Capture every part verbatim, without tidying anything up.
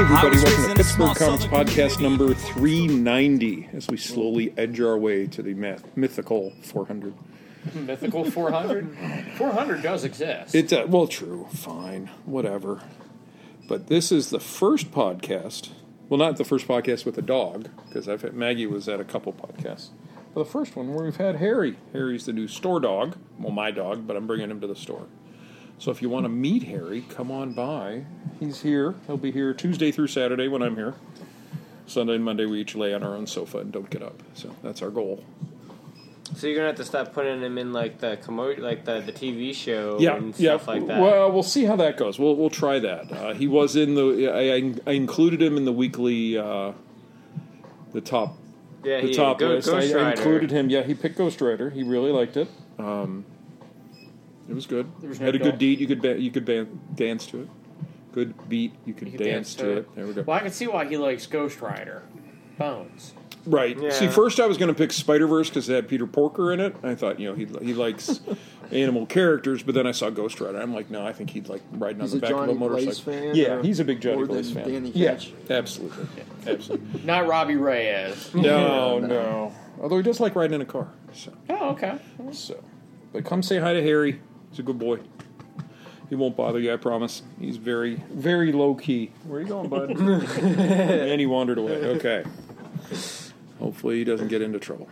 everybody. Welcome to Pittsburgh Comics Podcast number three ninety as we slowly edge our way to the myth- mythical four hundred. Mythical four hundred? four hundred does exist. It's uh, well, true, fine, whatever. But this is the first podcast. Well, not the first podcast with a dog, because I've had, Maggie was at a couple podcasts. But the first one where we've had Harry. Harry's the new store dog. Well, my dog, but I'm bringing him to the store. So if you want to meet Harry, come on by. He's here. He'll be here Tuesday through Saturday when I'm here. Sunday and Monday we each lay on our own sofa and don't get up. So that's our goal. So you're gonna have to stop putting him in like the commo- like the, the T V show yeah, and yeah. stuff like that. Well, we'll see how that goes. We'll we'll try that. Uh, he was in the. I, I included him in the weekly. Uh, the top. Yeah, the he, top Go, list. Ghost I, I Rider. included him. Yeah, he picked Ghost Rider. He really liked it. Um, it was good. was Had a no good dog. beat. You could ba- you could ba- dance to it. Good beat. You could, You could dance, dance to to it. it. There we go. Well, I can see why he likes Ghost Rider. Bones. Right. Yeah. See, first I was going to pick Spider-Verse because it had Peter Porker in it. I thought, you know, he he likes animal characters, but then I saw Ghost Rider. I'm like, no, I think he'd like riding He's on a the back Johnny of a motorcycle. Blaze fan, yeah, or he's a big Johnny more Blaze than fan. Danny Yeah, Ketch? absolutely. Absolutely. Not Robbie Reyes. No, No. no. Although he does like riding in a car. So, Oh, okay. so. But come say hi to Harry. He's a good boy. He won't bother you, I promise. He's very, very low-key. Where are you going, bud? And he wandered away. Okay. Hopefully he doesn't get into trouble.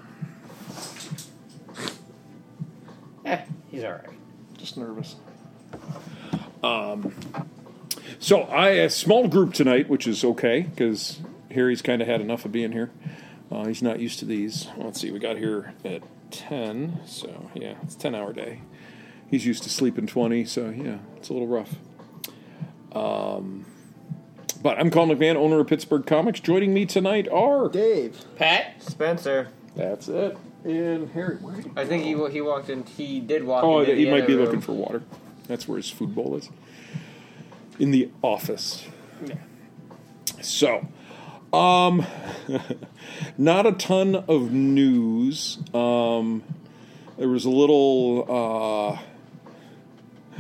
Eh, he's all right. Just nervous. Um, so I a small group tonight, which is okay because Harry's kind of had enough of being here. Uh, he's not used to these. Let's see, we got here at ten, so yeah, it's a ten-hour day. He's used to sleeping twenty, so yeah, it's a little rough. Um, but I'm Colin McMahon, owner of Pittsburgh Comics. Joining me tonight are Dave. Pat? Spencer. that's it, and Harry. Where did he I think he go? he walked in. He did walk. Oh, into he the might other be room. looking for water. That's where his food bowl is. In the office. Yeah. So, um, not a ton of news. Um, there was a little uh,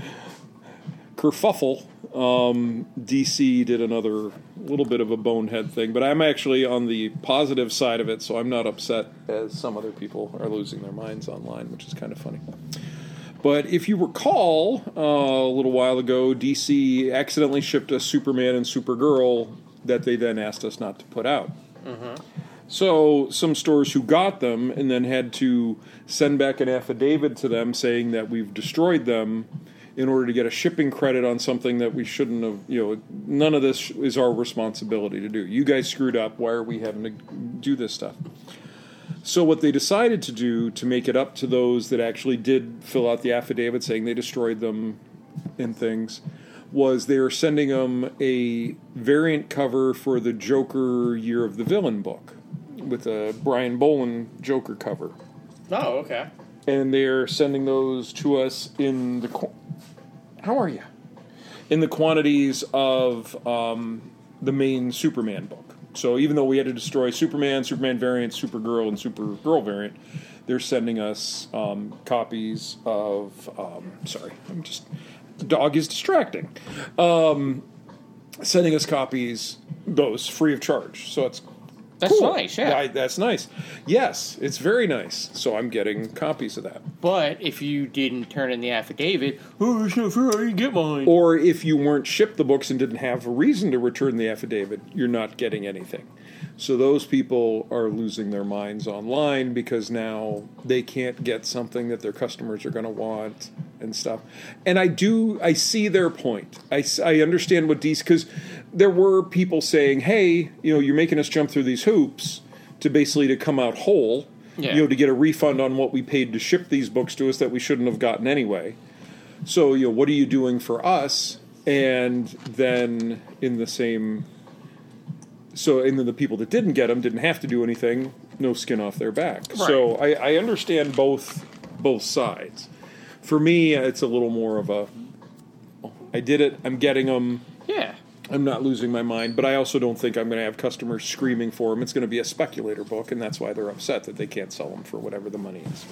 kerfuffle. Um, D C did another little bit of a bonehead thing, but I'm actually on the positive side of it, so I'm not upset as some other people are losing their minds online, which is kind of funny. But if you recall, uh, a little while ago, D C accidentally shipped us Superman and Supergirl that they then asked us not to put out. Mm-hmm. So some stores who got them and then had to send back an affidavit to them saying that we've destroyed them in order to get a shipping credit on something that we shouldn't have, you know, none of this is our responsibility to do. You guys screwed up. Why are we having to do this stuff? So what they decided to do to make it up to those that actually did fill out the affidavit saying they destroyed them and things was they were sending them a variant cover for the Joker Year of the Villain book with a Brian Boland Joker cover. Oh, okay. And they're sending those to us in the... Qu- How are you? In the quantities of um, the main Superman book. So even though we had to destroy Superman, Superman variant, Supergirl, and Supergirl variant, they're sending us um, copies of... Um, sorry, I'm just... The dog is distracting. Um, sending us copies, those, free of charge. So it's That's cool. nice, yeah. I- that's nice. Yes, it's very nice. So I'm getting copies of that. But if you didn't turn in the affidavit, oh, it's not fair, I didn't get mine. Or if you weren't shipped the books and didn't have a reason to return the affidavit, you're not getting anything. So those people are losing their minds online because now they can't get something that their customers are going to want and stuff. And I do, I see their point. I, s- I understand what these, because there were people saying, hey, you know, you're making us jump through these hoops to basically to come out whole, Yeah. you know, to get a refund on what we paid to ship these books to us that we shouldn't have gotten anyway. So, you know, what are you doing for us? And then in the same... So, and then the people that didn't get them didn't have to do anything, no skin off their back. Right. So I, I understand both both sides. For me, it's a little more of a, oh, I did it, I'm getting them, Yeah. I'm not losing my mind, but I also don't think I'm going to have customers screaming for them. It's going to be a speculator book, and that's why they're upset that they can't sell them for whatever the money is.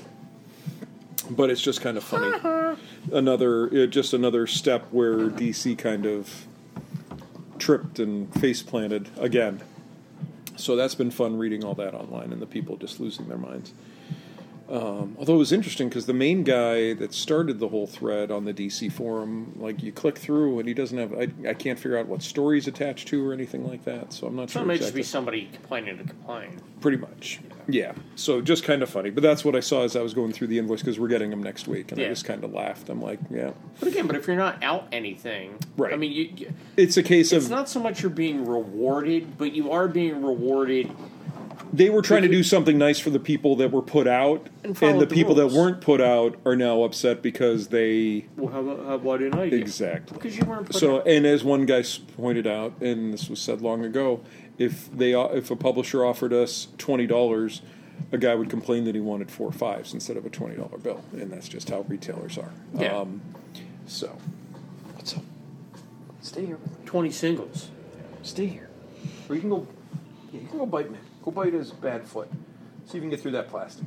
But it's just kind of funny. another, uh, just another step where D C kind of tripped and face planted again. So that's been fun reading all that online and the people just losing their minds. Um, although it was interesting because the main guy that started the whole thread on the D C forum, like you click through and he doesn't have, I, I can't figure out what story he's attached to or anything like that. So I'm not So sure. it may exactly. just be somebody complaining to complain. Pretty much. Yeah. So just kind of funny. But that's what I saw as I was going through the invoice because we're getting them next week. And Yeah. I just kind of laughed. I'm like, yeah. But again, but if you're not out anything, Right. I mean, you, you, It's a case it's of not so much you're being rewarded, but you are being rewarded. they were trying to do something nice for the people that were put out. And And, followed the the people rules. that weren't put out are now upset because they... Well, how, how, why didn't I get? Exactly. Because you weren't put So, out. and as one guy s- pointed out, and this was said long ago, if they o- if a publisher offered us twenty dollars, a guy would complain that he wanted four fives instead of a twenty dollar bill, and that's just how retailers are. Yeah. Um, so, what's up? Stay here. twenty singles. Stay here. Or you can go. Yeah, you can go bite me. Go bite his bad foot. See if you can get through that plastic.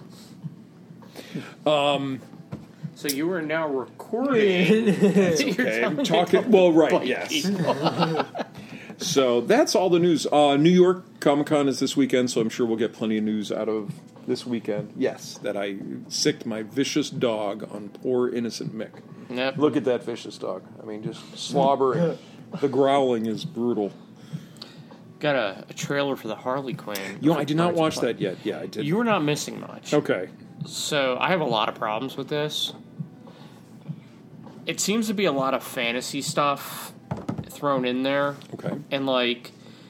So you are now recording. Okay, I'm talking. Well, right, yes. So that's all the news. Uh, New York Comic Con is this weekend, so I'm sure we'll get plenty of news out of this weekend. Yes, that I sicked my vicious dog on poor innocent Mick. Yep. Look at that vicious dog. I mean, just slobbering. The growling is brutal. Got a, a trailer for the Harley Quinn. You know, I did not Birds of watch Prey. that yet. Yeah, I did. You were not missing much. Okay. So I have a lot of problems with this. It seems to be a lot of fantasy stuff thrown in there. Okay. And like,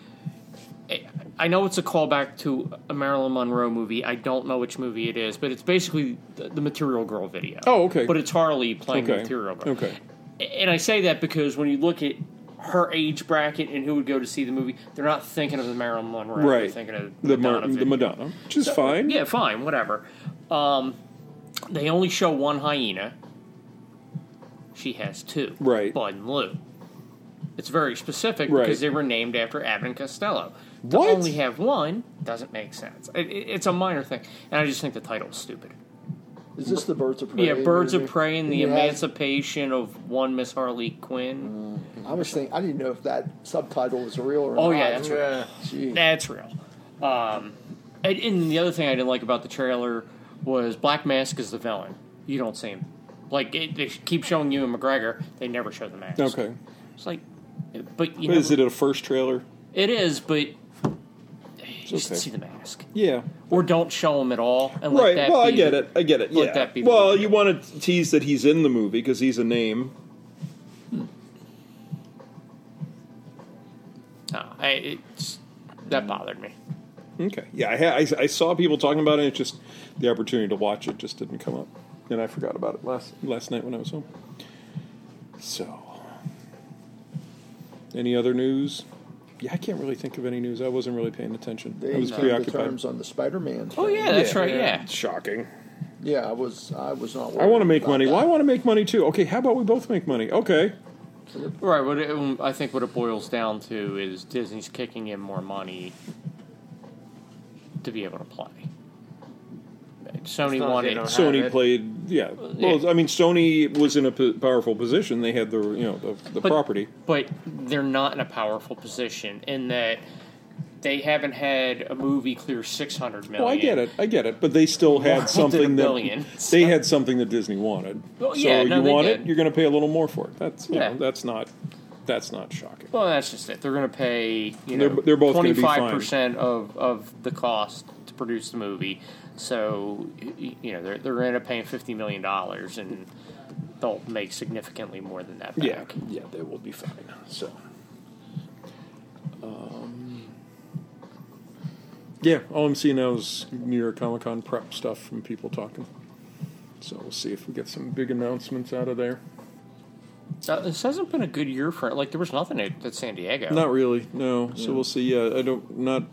I know it's a callback to a Marilyn Monroe movie. I don't know which movie it is, but it's basically the, the Material Girl video. Oh, okay. But it's Harley playing the Okay. Material Girl. Okay. And I say that because when you look at her age bracket and who would go to see the movie, they're not thinking of the Marilyn Monroe. They're Right. thinking of The Madonna. Mar- the video. Madonna, which is fine. Yeah, fine, whatever. Um, they only show one hyena. She has two. Right. Bud and Lou. It's very specific Right. because they were named after Abbott and Costello. To What? only have one doesn't make sense. It, it, it's a minor thing, and I just think the title is stupid. Is this the Birds of Prey? Yeah, Birds movie? of Prey and the Yeah. emancipation of one Miss Harley Quinn. I was thinking, I didn't know if that subtitle was real or Oh, not. yeah, that's real. Yeah. Gee. That's real. Um, and, and the other thing I didn't like about the trailer was Black Mask is the villain. You don't see him. Like, it, they keep showing you and McGregor. They never show the mask. Okay. It's like, but you Is never- it a first trailer? It is, but just okay. see the mask. Yeah. Or don't show him at all. And let Right. that Well, I be get the- it. I get it. let Yeah. that be the Well, reveal. you want to tease that he's in the movie because he's a name. No, I, it's, that bothered me. Okay. Yeah, I, ha- I, I saw people talking about it. It's just the opportunity to watch it just didn't come up, and I forgot about it last last night when I was home. So, any other news? Yeah, I can't really think of any news. I wasn't really paying attention. They I was came to preoccupied. terms on the Spider-Man. Oh, thing. yeah, that's Yeah. right, yeah. Shocking. Yeah, I was. I was not. I want to worried make about money. that. Well, I want to make money too. Okay, how about we both make money? Okay. Right, what it, um, I think what it boils down to is Disney's kicking in more money to be able to play. Sony As long as they wanted. don't have Sony it. played, yeah. Well, Yeah. I mean, Sony was in a p- powerful position. They had the, you know, the, the But- property. But they're not in a powerful position in that they haven't had a movie clear six hundred million. Well, I get it, I get it, but they still had Wanted something a that billion. they had something that Disney wanted. Well, so yeah, no, you they want did. it, you're going to pay a little more for it. That's you Yeah. know, that's not that's not shocking. Well, that's just it. They're going to pay you know They're- they're both gonna be fine. twenty-five percent of of the cost to produce the movie. So y- you know they're they're going to end up paying fifty million dollars, and they'll make significantly more than that back. Yeah, yeah, they will be fine. So, um, yeah, all I'm seeing now is New York Comic Con prep stuff from people talking. So we'll see if we get some big announcements out of there. Uh, this hasn't been a good year for it. Like there was nothing at, at San Diego. Not really, no. So we'll see. Yeah, I don't not.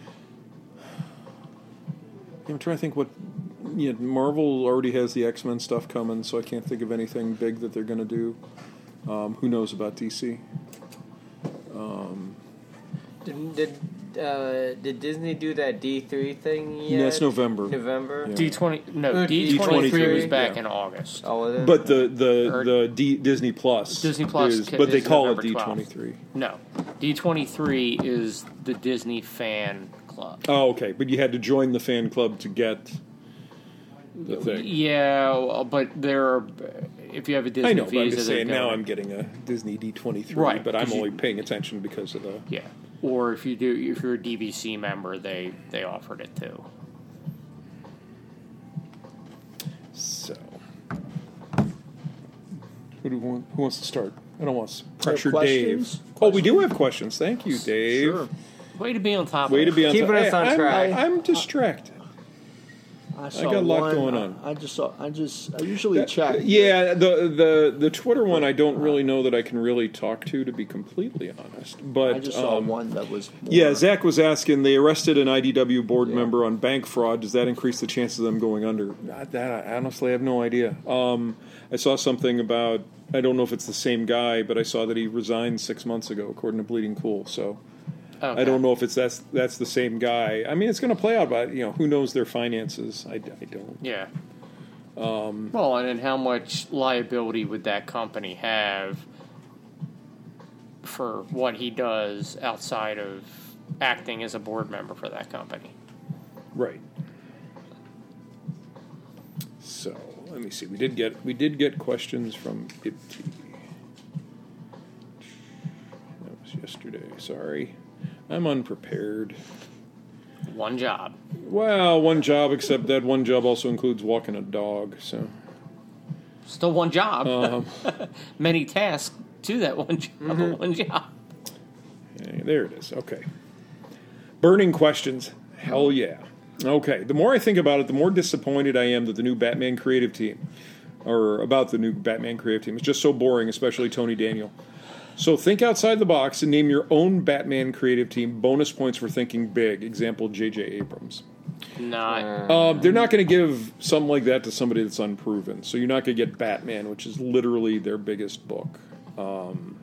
I'm trying to think what. Yeah, Marvel already has the X-Men stuff coming, so I can't think of anything big that they're going to do. Um, who knows about D C? Did, did uh, did Disney do that D three thing yet? That's November. November. Yeah. D twenty no Uh, D twenty three was D twenty-three, back yeah. in August. Oh, was it? But the the Or- the D, Disney Plus Disney Plus is, ca- but they is call it November D twelfth. twenty-three. No, D twenty three is the Disney fan club. Oh, okay. But you had to join the fan club to get the thing. Yeah, well, but there are if you have a Disney I know, but I'm visa, just they're saying now gonna- I'm getting a Disney D twenty-three, Right, but I'm 'cause you- only paying attention because of the... yeah. Or if you do, if you're a D V C member, they they offered it too. So... Who, do we want, who wants to start? I don't want to pressure Dave. questions? Oh, we do have questions. Thank you, Dave. Sure. Way to be on top. Way of to it. be on Keeping top. us on I'm, track. I'm distracted. I, saw got a lot one, going I- on. I just saw. I just. I usually check. Yeah, the, the the Twitter one I don't really know that I can really talk to, to be completely honest. But I just saw um, one that was. More, Yeah, Zach was asking. They arrested an I D W board Yeah. member on bank fraud. Does that increase the chances of them going under? Not that I honestly have no idea. Um, I saw something about. I don't know if it's the same guy, but I saw that he resigned six months ago, according to Bleeding Cool. So Okay. I don't know if it's that's that's the same guy. I mean, it's going to play out, but you know, who knows their finances? I, I don't. Yeah. Um, well, and then how much liability would that company have for what he does outside of acting as a board member for that company? Right. So let me see. We did get we did get questions from I B T. That was yesterday. Sorry, I'm unprepared. One job. Well, one job, except that one job also includes walking a dog. So Still one job. um, Many tasks to that one job. Mm-hmm. One job. hey, there it is. Okay. Burning questions. Hell yeah. Okay. The more I think about it, the more disappointed I am that the new Batman creative team, or about the new Batman creative team, is just so boring, especially Tony Daniel. So think outside the box and name your own Batman creative team. Bonus points for thinking big. Example, J J Abrams. Not. Uh, they're not going to give something like that to somebody that's unproven. So you're not going to get Batman, which is literally their biggest book. Um,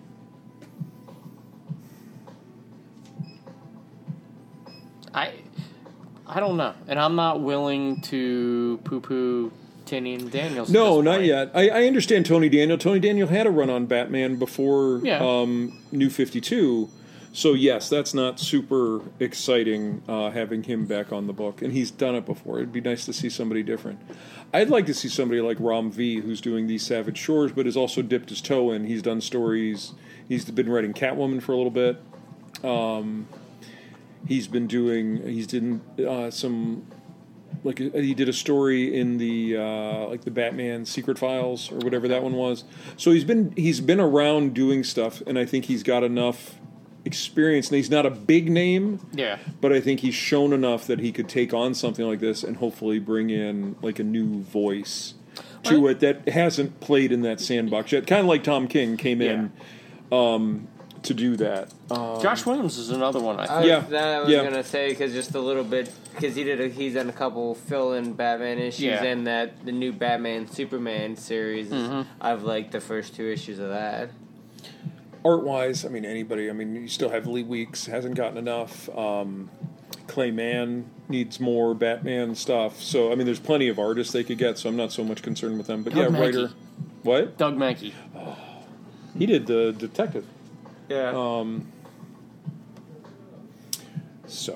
I. I don't know, and I'm not willing to poo-poo Tinian Daniels. at no, this not point. yet. I, I understand Tony Daniel. Tony Daniel had a run on Batman before Yeah. um, New fifty-two. So, yes, that's not super exciting uh, having him back on the book. And he's done it before. It'd be nice to see somebody different. I'd like to see somebody like Ram V, who's doing these Savage Shores, but has also dipped his toe in. He's done stories. He's been writing Catwoman for a little bit. Um, he's been doing, he's did uh, some, like he did a story in the, uh, like the Batman Secret Files or whatever that one was. So he's been, he's been around doing stuff, and I think he's got enough experience. And he's not a big name, Yeah. but I think he's shown enough that he could take on something like this and hopefully bring in like a new voice to Right. it that hasn't played in that sandbox yet. Kind of like Tom King came in um, to do that. Um, Josh Williams is another one. I I think. was, Yeah, that I was yeah. gonna say because just a little bit because he did a, he's done a couple fill-in Batman issues Yeah. and that the new Batman Superman series. is- Mhm. I've liked the first two issues of that. Art-wise, I mean, anybody. I mean, you still have Lee Weeks, hasn't gotten enough. Um, Clay Mann needs more Batman stuff. So, I mean, there's plenty of artists they could get, so I'm not so much concerned with them. But, Doug yeah, Mackey. writer. What? Doug Mankey. He did the detective. Yeah. Um, so.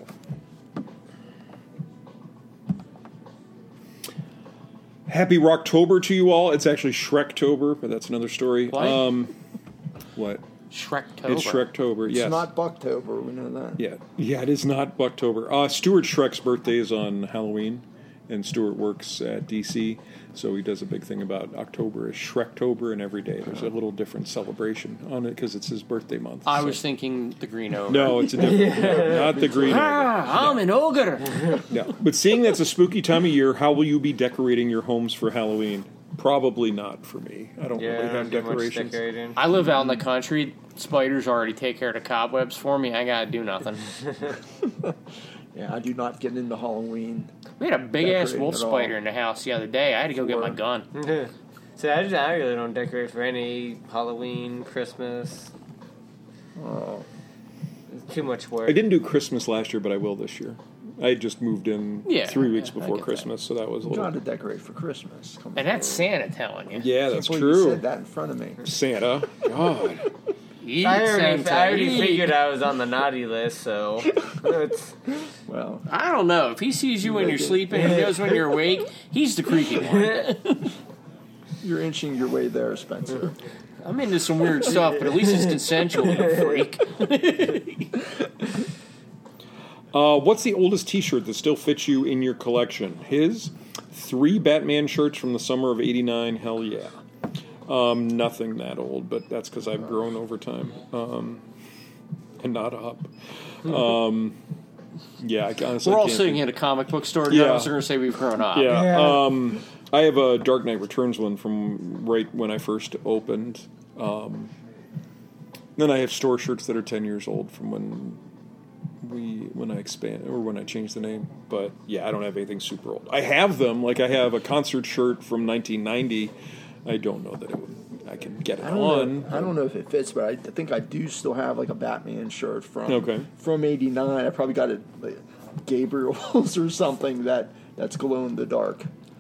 Happy Rocktober to you all. It's actually Shrektober, but that's another story. What? Um, what? Shrektober. It's Shrektober, It's yes. not Bucktober. We know that. Yeah, yeah, it is not Bucktober. Uh, Stuart Shrek's birthday is on Halloween, and Stuart works at D C, so he does a big thing about October is Shrektober, and every day there's a little different celebration on it because it's his birthday month. I so- was thinking the Green Ogre. No, it's a different, no, not the green. Ogre. Ah, I'm an ogre. No, but seeing that's a spooky time of year, how will you be decorating your homes for Halloween? Probably not for me. I don't yeah, really I have don't do much decorations. decorating. I live out in the country. Spiders already take care of the cobwebs for me. I gotta do nothing. Yeah, I do not get into Halloween. We had a big ass Decorating wolf at all. spider in the house the other day. I had to go get my Sure. gun. So I, just, I really don't decorate for any Halloween, Christmas. Oh, too much work. I didn't do Christmas last year, but I will this year. I had just moved in Yeah, three weeks yeah, I before get Christmas, so that was a You got little. to decorate for Christmas. Come And on. that's Santa telling you. Yeah, Can't that's believe You true. said that in front of me. Santa, God. Eat, I already, Santa, I already eat. figured I was on the naughty list, so it's, Well, I don't know. If he sees you when you're sleeping, he knows when you're awake, he's the creepy one. you're inching your way there, Spencer. I'm into some weird stuff, but at least it's consensual, you freak. Uh, what's the oldest T-shirt that still fits you in your collection? His three Batman shirts from the summer of eighty-nine. Hell yeah. Um, nothing that old, but that's because I've grown over time um, and not up. Um, yeah, I honestly We're all can't sitting think- in a comic book store. Yeah. Yeah. I was going to say we've grown up. Yeah. Yeah. Um, I have a Dark Knight Returns one from right when I first opened. Um, then I have store shirts that are ten years old from when we when I expand or when I changed the name. But yeah, I don't have anything super old. I have them. Like I have a concert shirt from nineteen ninety. I don't know that it would, I can get it I don't, on. know, I don't know if it fits, but I, I think I do still have like a Batman shirt from Okay. from eighty-nine. I probably got it like Gabriel's or something that that's glow in the dark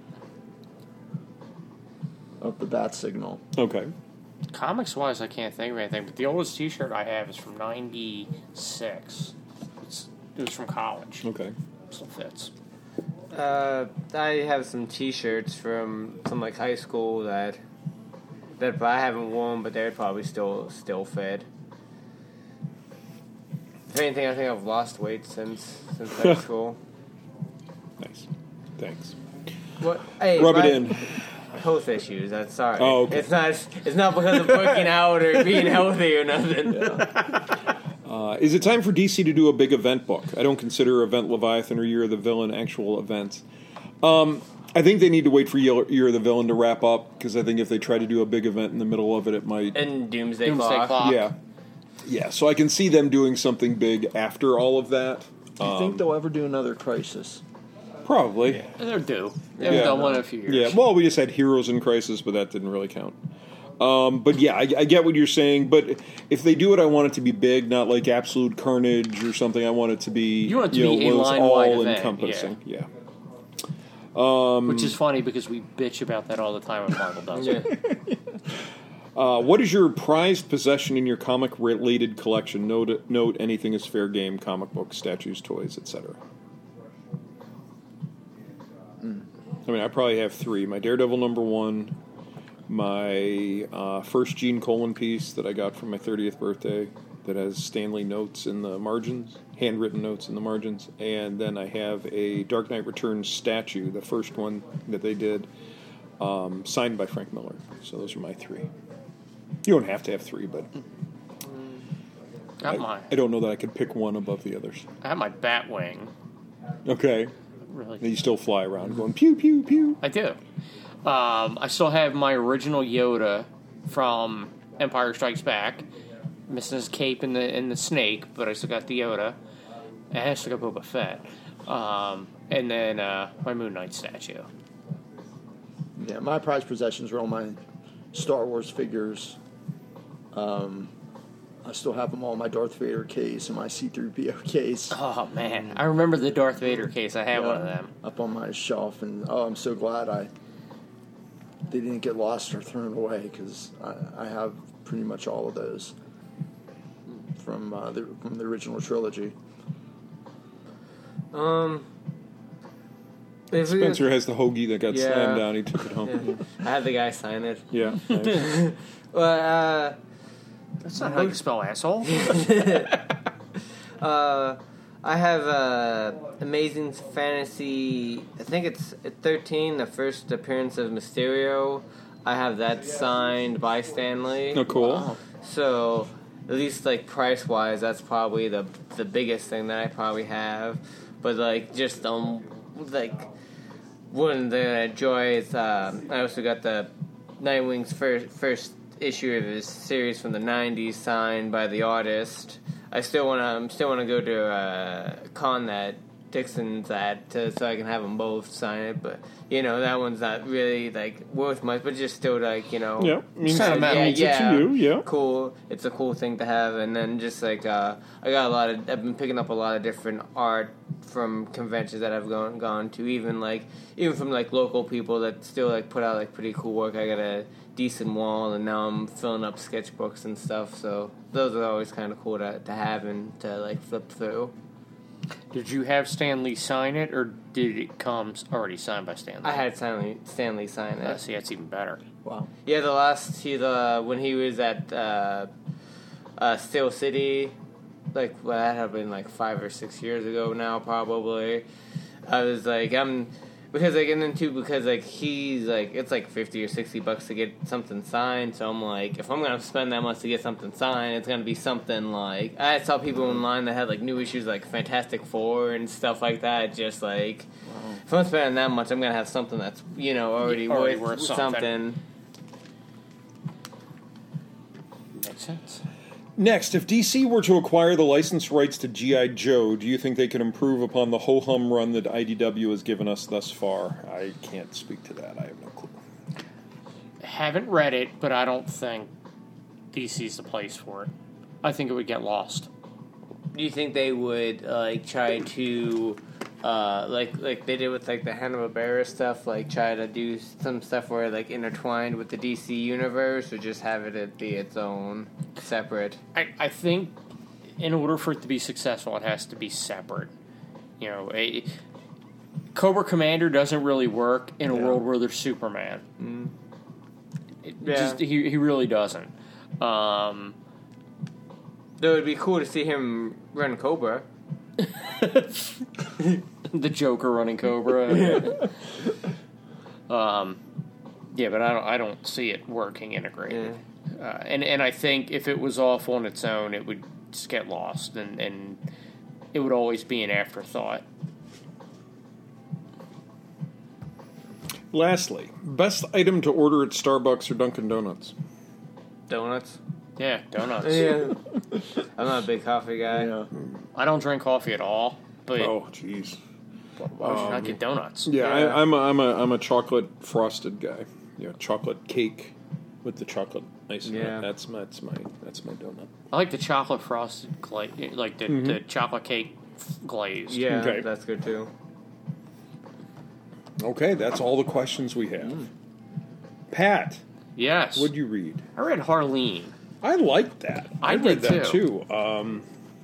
of the bat signal. Okay. Comics wise, I can't think of anything, but the oldest t shirt I have is from ninety-six. It's, it was from college. Okay. Still fits. uh, I have some T-shirts from some like high school that that I haven't worn, but they're probably still still fit. If anything, I think I've lost weight since since high school. Nice. Thanks. What? Hey, Rub my- it in. Health issues. That's sorry. Oh, okay. It's not. It's not because of working out or being healthy or nothing. Uh, is it time for D C to do a big event book? I don't consider Event Leviathan or Year of the Villain actual events. Um, I think they need to wait for Year Year of the Villain to wrap up, because I think if they try to do a big event in the middle of it, it might... And Doomsday, Doomsday Clock. Clock. Yeah. Yeah, so I can see them doing something big after all of that. Do you think they'll ever do another Crisis? Probably. They're due. They've Yeah. done one in a few years. Yeah, well, we just had Heroes in Crisis, but that didn't really count. Um, but yeah, I, I get what you're saying. But if they do it, I want it to be big, not like Absolute Carnage or something. I want it to be You want it to know, be a one that's line-wide all event, encompassing. Yeah. Which is funny because we bitch about that all the time when Marvel does it. Yeah. Uh, what is your prized possession in your comic-related collection? Note, note anything is fair game: comic books, statues, toys, et cetera. I mean, I probably have three. My Daredevil number one, my uh, first Gene Colan piece that I got for my thirtieth birthday that has Stanley notes in the margins, handwritten notes in the margins, and then I have a Dark Knight Returns statue, the first one that they did, um, signed by Frank Miller. So those are my three. You don't have to have three, but Got I, my, I don't know that I could pick one above the others. I have my Batwing. Okay. Really, And you still fly around going pew, pew, pew. I do. Um, I still have my original Yoda from Empire Strikes Back, missing his cape and the and the snake, but I still got the Yoda, and I still got Boba Fett, um, and then uh, my Moon Knight statue. Yeah, my prized possessions are all my Star Wars figures. Um, I still have them all in my Darth Vader case and my C three P O case. Oh man, I remember the Darth Vader case. I had Yeah, one of them. up on my shelf, and oh, I'm so glad I they didn't get lost or thrown away, because I, I have pretty much all of those from uh, the from the original trilogy. Um. if we- Spencer has the hoagie that got Yeah. slammed down. He took it home. I had the guy sign it. Yeah. Nice. Well, uh, That's not how you spell asshole. uh, I have uh, Amazing Fantasy. I think it's thirteen, the first appearance of Mysterio. I have that signed by Stanley. Oh, cool. So, at least like price wise, that's probably the the biggest thing that I probably have. But like just um like one that I enjoy is um, I also got the Nightwing's first first issue of his series from the nineties signed by the artist. I still wanna I'm still wanna go to a con that Dixon's ad to, so I can have them both sign it. But you know that one's not really like worth much, but just still like you know. Yeah, means, Sentimental. means it to you. Yeah. Cool. It's a cool thing to have, and then just like uh, I got a lot of. I've been picking up a lot of different art from conventions that I've gone gone to, even like even from like local people that still like put out like pretty cool work. I got a decent wall, and now I'm filling up sketchbooks and stuff. So those are always kind of cool to to have and to like flip through. Did you have Stan Lee sign it, or did it come already signed by Stan Lee? I had Stanley Stanley sign it. Uh, see, that's even better. Wow. Yeah, the last he the when he was at uh, uh, Steel City, like well, that had been like five or six years ago now, probably. I was like, I'm because like and then too because like he's like it's like fifty or sixty bucks to get something signed. So I'm like, if I'm gonna spend that much to get something signed, it's gonna be something like I saw people online that had like new issues like Fantastic Four and stuff like that. Just like wow. If I'm spending that much, I'm gonna have something that's you know already, already worth, worth something. something. Makes sense. Next, if D C were to acquire the license rights to G I. Joe, do you think they could improve upon the ho-hum run that I D W has given us thus far? I can't speak to that. I have no clue. Haven't read it, but I don't think D C's the place for it. I think it would get lost. Do you think they would uh, like try to, uh, like like they did with like the Hanna-Barbera stuff, like try to do some stuff where like intertwined with the D C universe, or just have it be its own separate? I, I think in order for it to be successful, it has to be separate. You know, a, Cobra Commander doesn't really work in a Yeah. world where there's Superman. Mm. It Yeah. just, he he really doesn't. Um, Though it'd be cool to see him run Cobra. the Joker running Cobra. um, yeah, but I don't I don't see it working integrated. Yeah. Uh, and and I think if it was off on its own, it would just get lost, and, and it would always be an afterthought. Lastly, best item to order at Starbucks or Dunkin' Donuts? Donuts. Yeah, donuts. Yeah. I'm not a big coffee guy. Yeah. I don't drink coffee at all, but Oh, jeez. why would you not get donuts? Yeah, Yeah. I, I'm a, I'm a I'm a chocolate frosted guy. Yeah, chocolate cake with the chocolate icing. Yeah. That's my that's my that's my donut. I like the chocolate frosted glaze, like the, the chocolate cake glazed. Yeah, Okay. that's good too. Okay, that's all the questions we have. Pat, Yes. what'd you read? I read Harleen. I liked that. I read did that too. too. Um,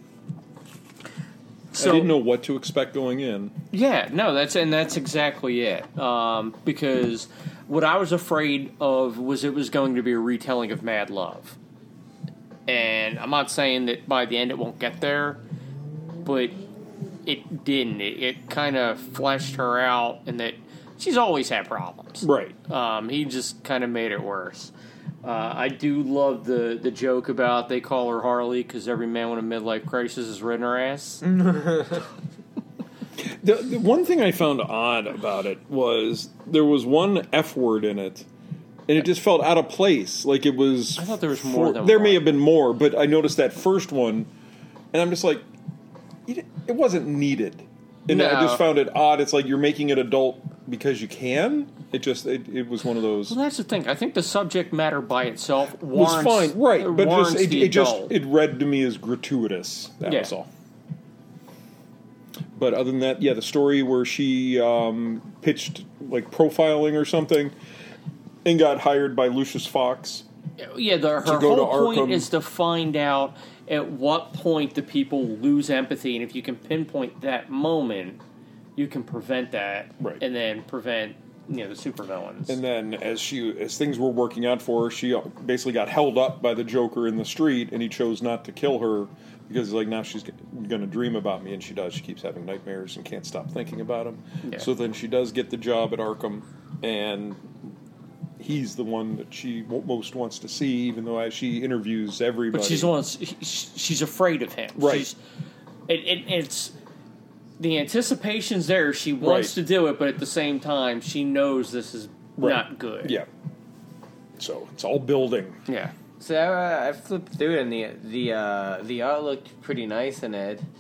So, I didn't know what to expect going in. Yeah, no, that's and that's exactly it. Um, because what I was afraid of was it was going to be a retelling of Mad Love, and I'm not saying that by the end it won't get there, but it didn't. It, it kind of fleshed her out, and that she's always had problems. Right. Um, he just kind of made it worse. Uh, I do love the, the joke about they call her Harley because every man with a midlife crisis has ridden her ass. The, the one thing I found odd about it was there was one F word in it, and it just felt out of place. Like it was. I thought there was more than There one. may have been more, but I noticed that first one, and I'm just like, it it wasn't needed. And I No. just found it odd. It's like you're making it adult because you can. It just it, it was one of those. Well, that's the thing. I think the subject matter by itself was warrants, fine, right? But warrants just it, the it just adult. it read to me as gratuitous. That Yeah. was all. But other than that, yeah, the story where she um, pitched like profiling or something, and got hired by Lucius Fox. Yeah, the, her to go to whole point Arkham. is to find out at what point do people lose empathy, and if you can pinpoint that moment, you can prevent that, Right. and then prevent you know the supervillains. And then as she as things were working out for her, she basically got held up by the Joker in the street, and he chose not to kill her because like now she's going to dream about me, and she does. She keeps having nightmares and can't stop thinking about him. Yeah. So then she does get the job at Arkham, and he's the one that she w- most wants to see, even though as she interviews everybody. But she's wants, she's afraid of him. Right. She's, it, it, it's the anticipation's there. She wants Right. to do it, but at the same time, she knows this is Right. not good. Yeah. So it's all building. So I, I flipped through it, and the the uh, the art looked pretty nice in it.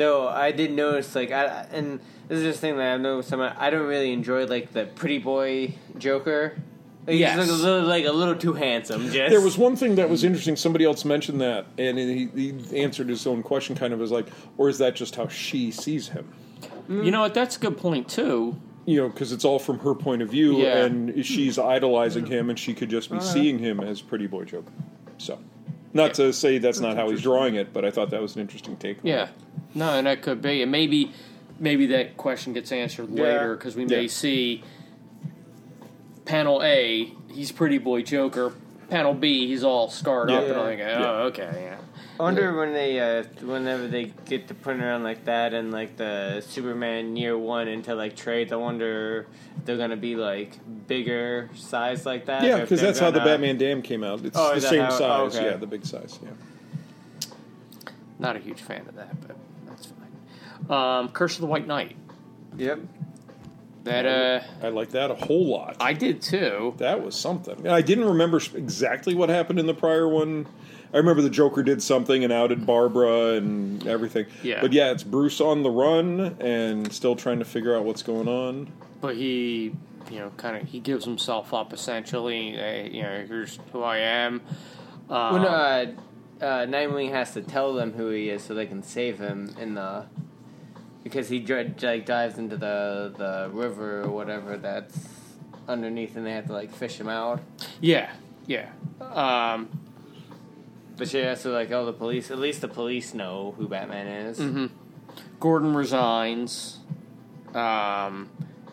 Though I did notice, like, I and this is just a thing that I've noticed. I don't really enjoy like the pretty boy Joker. Like, Yes. he's like a little, like a little too handsome. Just There was one thing that was interesting. Somebody else mentioned that, and he, he answered his own question kind of as like, or is that just how she sees him? You know what? That's a good point too. You know, because it's all from her point of view, Yeah. and she's idolizing him, and she could just be seeing him as pretty boy Joker. So, not to say that's not how he's drawing it, but I thought that was an interesting take. on Yeah. it. No, and that could be, and maybe maybe that question gets answered Yeah. later because we may Yeah. see panel A, he's pretty boy Joker. Panel B, he's all scarred up, and I'm like, oh, Yeah. okay, yeah. I wonder when they, uh, whenever they get to put around like that and like the Superman Year One into like trades, I wonder if they're gonna be like bigger size like that. Yeah, or if because they're that's how the gonna- Batman Dam came out. It's Oh, the is that same how- size. oh, okay. Yeah, the big size. Yeah. Not a huge fan of that, but that's fine. Um, Curse of the White Knight. Yep. That uh, I like that a whole lot. I did too. That was something. And I didn't remember exactly what happened in the prior one. I remember the Joker did something and outed Barbara and everything. Yeah. But yeah, it's Bruce on the run and still trying to figure out what's going on. But he, you know, kind of he gives himself up essentially. Uh, you know, here's who I am. Um, When uh, uh, Nightwing has to tell them who he is so they can save him in the because he dri- like dives into the the river or whatever that's underneath, and they have to like fish him out. yeah, yeah. Um, But yeah, so like all the police, at least the police know who Batman is. mhm. Gordon resigns. Um,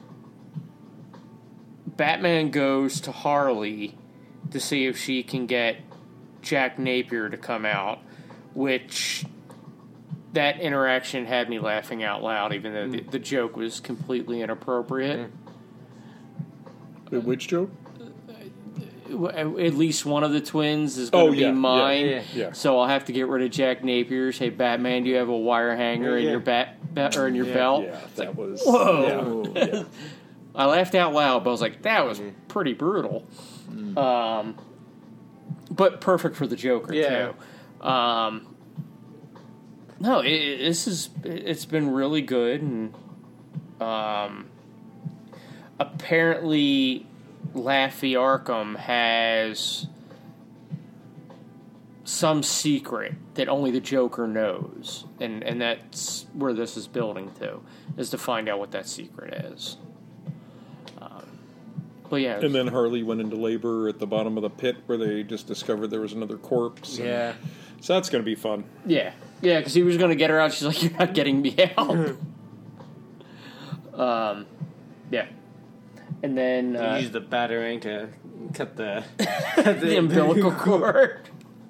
Batman goes to Harley to see if she can get Jack Napier to come out, which that interaction had me laughing out loud, even though the, the joke was completely inappropriate. Wait, which joke? At least one of the twins is going Oh, to yeah, be yeah, mine, yeah, yeah. so I'll have to get rid of Jack Napier. Say, Batman, do you have a wire hanger in Yeah. your bat, bat or in your Yeah. belt? Yeah, that was. Whoa. Yeah, yeah. I laughed out loud, but I was like, that was pretty brutal. Um, but perfect for the Joker Yeah. too. Um, no, it, it- this is it's been really good, and um, apparently Laffy Arkham has some secret that only the Joker knows, and and that's where this is building to, is to find out what that secret is. Um, but yeah, And then Harley went into labor at the bottom of the pit where they just discovered there was another corpse. and- Yeah. So that's going to be fun. yeah, yeah, because he was going to get her out. She's like, "You're not getting me out." um, yeah, and then They uh, use the batarang to cut the cut the umbilical cord.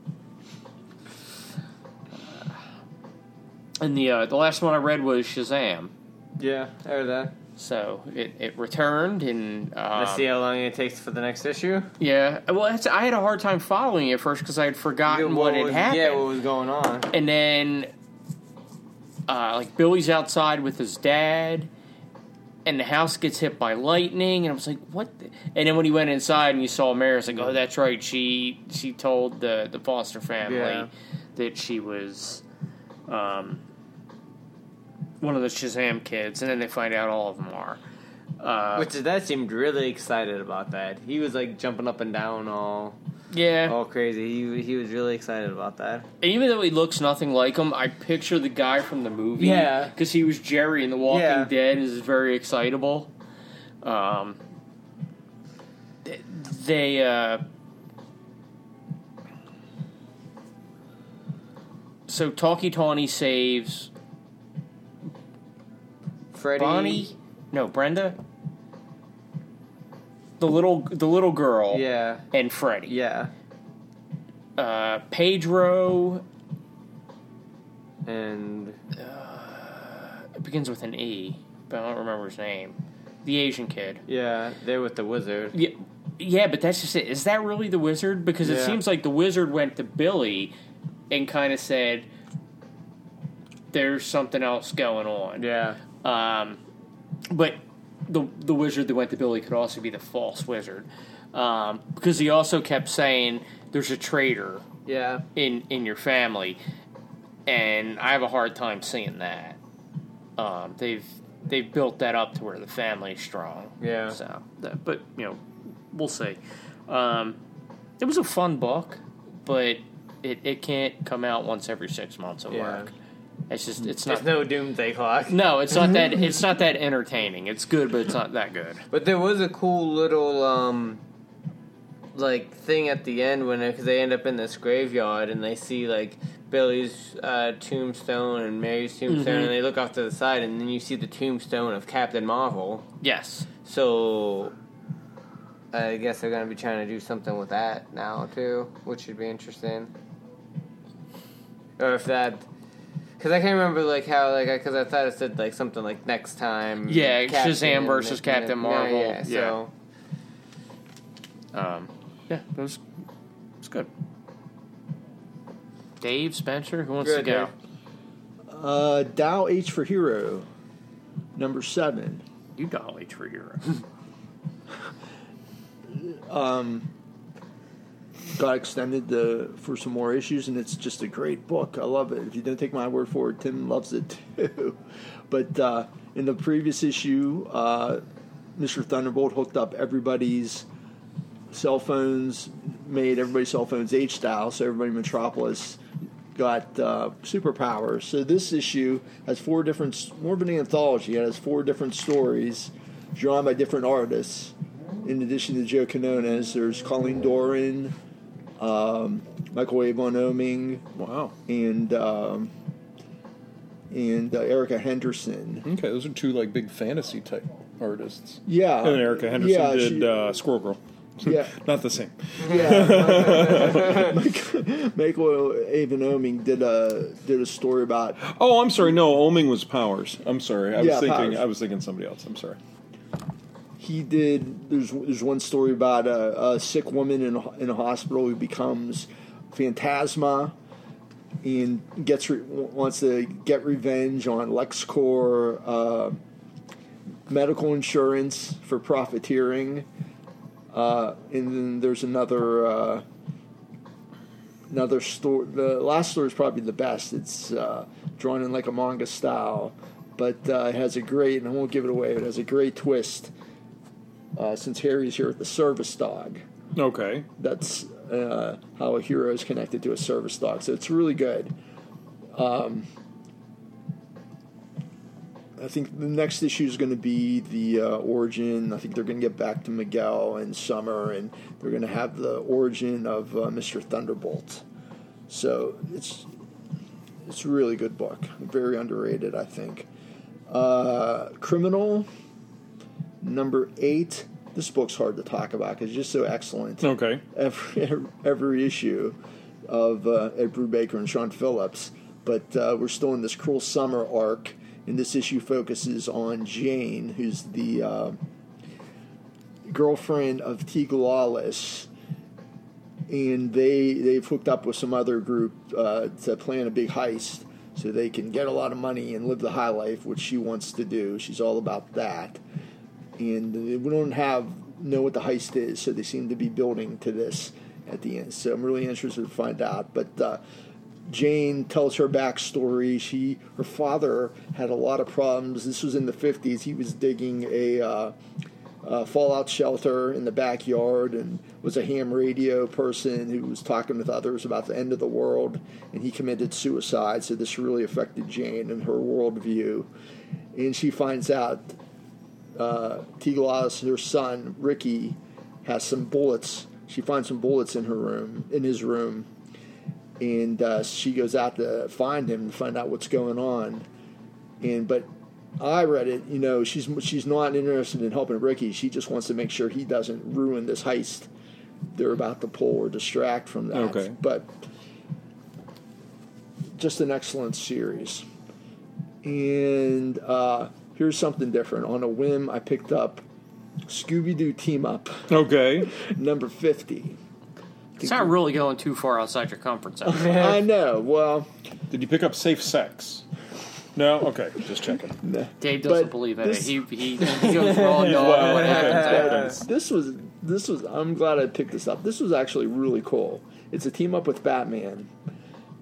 And the uh, the last one I read was Shazam. Yeah, I heard that. So it, it returned, and um, Let's see how long it takes for the next issue. yeah. Well, it's, I had a hard time following it at first because I had forgotten what, had was, happened. Yeah, what was going on? And then, uh, like Billy's outside with his dad, and the house gets hit by lightning, and I was like, "What?" The? And then when he went inside and you saw Mary, I was like, "Oh, that's right. She she told the the Foster family Yeah. that she was." Um, one of the Shazam kids, and then they find out all of them are. Uh, Which his dad seemed really excited about that. He was like jumping up and down, all yeah. all crazy. He he was really excited about that. Even though he looks nothing like him, I picture the guy from the movie. Yeah. Because he was Jerry in The Walking Yeah. Dead and is very excitable. Um, they, uh... So Talkie Tawny saves Freddie, Bonnie? No, Brenda? The little the little girl yeah, and Freddie. yeah, Uh, Pedro... and It begins with an E, but I don't remember his name. The Asian kid. yeah, they're with the wizard. Yeah, yeah, but that's just it. Is that really the wizard? Because it Yeah. seems like the wizard went to Billy and kind of said, "There's something else going on." Yeah, Um, but the the wizard that went to Billy could also be the false wizard, um, because he also kept saying, "There's a traitor yeah, in in your family," and I have a hard time seeing that. Um, they've they've built that up to where the family's strong. Yeah. So, that, but you know, we'll see. Um, it was a fun book, but it, it can't come out once every six months at Yeah. work. It's just it's not. There's no doomsday clock. No, it's not that. It's not that entertaining. It's good, but it's not that good. But there was a cool little um, like thing at the end when because they end up in this graveyard and they see like Billy's uh, tombstone and Mary's tombstone, Mm-hmm. and they look off to the side, and then you see the tombstone of Captain Marvel. Yes. So I guess they're gonna be trying to do something with that now too, which should be interesting. Or if that. Because I can't remember like how like because I thought it said like something like next time. Yeah, Captain Shazam versus and- Captain yeah, Marvel. Yeah, so Um, yeah, it was it was good. Dave Spencer, who wants Good, to go? Dave. Uh, Dow H for Hero, number seven. You Dolly for Hero. Um, got extended the, for some more issues, and it's just a great book. I love it. If you don't take my word for it, Tim loves it too. But uh, in the previous issue, uh, Mister Thunderbolt hooked up everybody's cell phones, made everybody's cell phones H-style, so everybody in Metropolis got uh, superpowers. So this issue has four different, more of an anthology. It has four different stories drawn by different artists. In addition to Joe Quinones, there's Colleen Doran, um, Michael A. Von Oming, Wow. and um, and uh, Erica Henderson. Okay, those are two like big fantasy type artists. Yeah, And Erica Henderson yeah, did she- uh, Squirrel Girl. Yeah. Not the same. Yeah, Michael, Michael A. Von Oming did a did a story about. Oh, I'm sorry. No, Oming was Powers. I'm sorry. I was Yeah, thinking. Powers. I was thinking somebody else. I'm sorry. He did. There's there's one story about a, a sick woman in a, in a hospital who becomes Phantasma and gets re, wants to get revenge on LexCorp uh, medical insurance for profiteering. Uh, and then there's another uh, another story. The last story is probably the best. It's uh, drawn in like a manga style, but uh, it has a great, and I won't give it away, but it has a great twist. Uh, since Harry's here with the service dog, Okay. that's uh, how a hero is connected to a service dog. So it's really good. Um, I think the next issue is going to be the uh, origin. I think they're going to get back to Miguel and Summer, and they're going to have the origin of uh, Mister Thunderbolt. So it's it's a really good book, very underrated, I think. Uh, Criminal, number eight. This book's hard to talk about because it's just so excellent. Okay. Every, every issue of uh, Ed Brubaker and Sean Phillips, but uh, we're still in this Cruel Summer arc. And this issue focuses on Jane, who's the uh, girlfriend of Teague Lawless, and they they've hooked up with some other group uh, to plan a big heist, so they can get a lot of money and live the high life, which she wants to do. She's all about that, and we don't have know what the heist is, so they seem to be building to this at the end. So I'm really interested to find out, but. Uh, Jane tells her backstory. She, her father had a lot of problems. This was in the fifties. He was digging a, uh, a fallout shelter in the backyard and was a ham radio person who was talking with others about the end of the world. And he committed suicide. So this really affected Jane and her worldview. And she finds out uh, Teague Lawless, her son Ricky, has some bullets. She finds some bullets in her room, in his room. And uh, she goes out to find him and find out what's going on. And but I read it, you know, she's she's not interested in helping Ricky. She just wants to make sure he doesn't ruin this heist they're about to pull or distract from that. Okay. But just an excellent series. And uh, here's something different. On a whim, I picked up Scooby-Doo Team Up, Okay. number fifty. It's not really going too far outside your comfort zone. I know. Well, Did you pick up Safe Sex? No. Okay. Just checking. Dave doesn't But believe in this- it. He, he, he goes raw dog and what happens happens. this was this was. I'm glad I picked this up. This was actually really cool. It's a team up with Batman,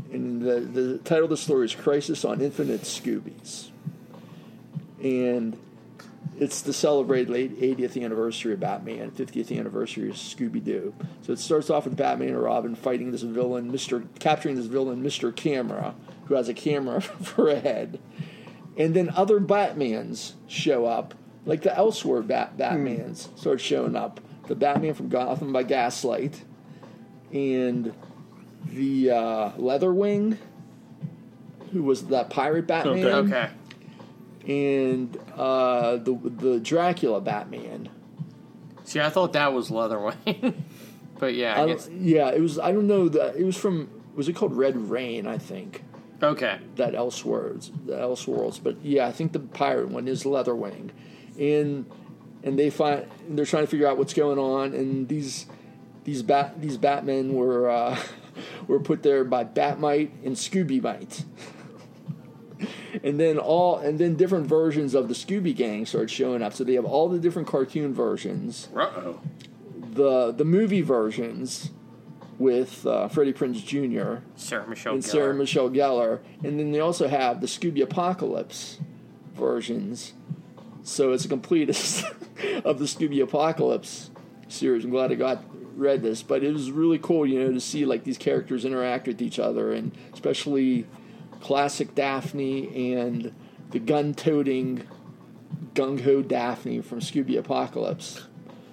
and the, the title of the story is Crisis on Infinite Scoobies. And it's to celebrate late eightieth anniversary of Batman, fiftieth anniversary of Scooby-Doo. So it starts off with Batman and Robin fighting this villain, Mister capturing this villain, Mister Camera, who has a camera for a head. And then other Batmans show up, like the Elseworld Bat- Batmans mm. start showing up. The Batman from Gotham by Gaslight, and the uh, Leatherwing, who was that pirate Batman. Okay. okay. And uh, the the Dracula Batman. See, I thought that was Leatherwing, but yeah, I, I guess. Yeah, it was. I don't know that it was from. Was it called Red Rain? I think. Okay. That Elseworlds, the Elseworlds, but yeah, I think the pirate one is Leatherwing, and and they find they're trying to figure out what's going on, and these these bat these Batmen were uh, were put there by Batmite and Scooby-Mite. And then all, and then different versions of the Scooby Gang started showing up. So they have all the different cartoon versions, Uh-oh. the the movie versions with uh, Freddie Prinze Junior Sarah Michelle and Gellar. Sarah Michelle Gellar, and then they also have the Scooby Apocalypse versions. So it's a complete of the Scooby Apocalypse series. I'm glad I got read this, but it was really cool, you know, to see like these characters interact with each other, and especially classic Daphne and the gun-toting gung-ho Daphne from Scooby Apocalypse.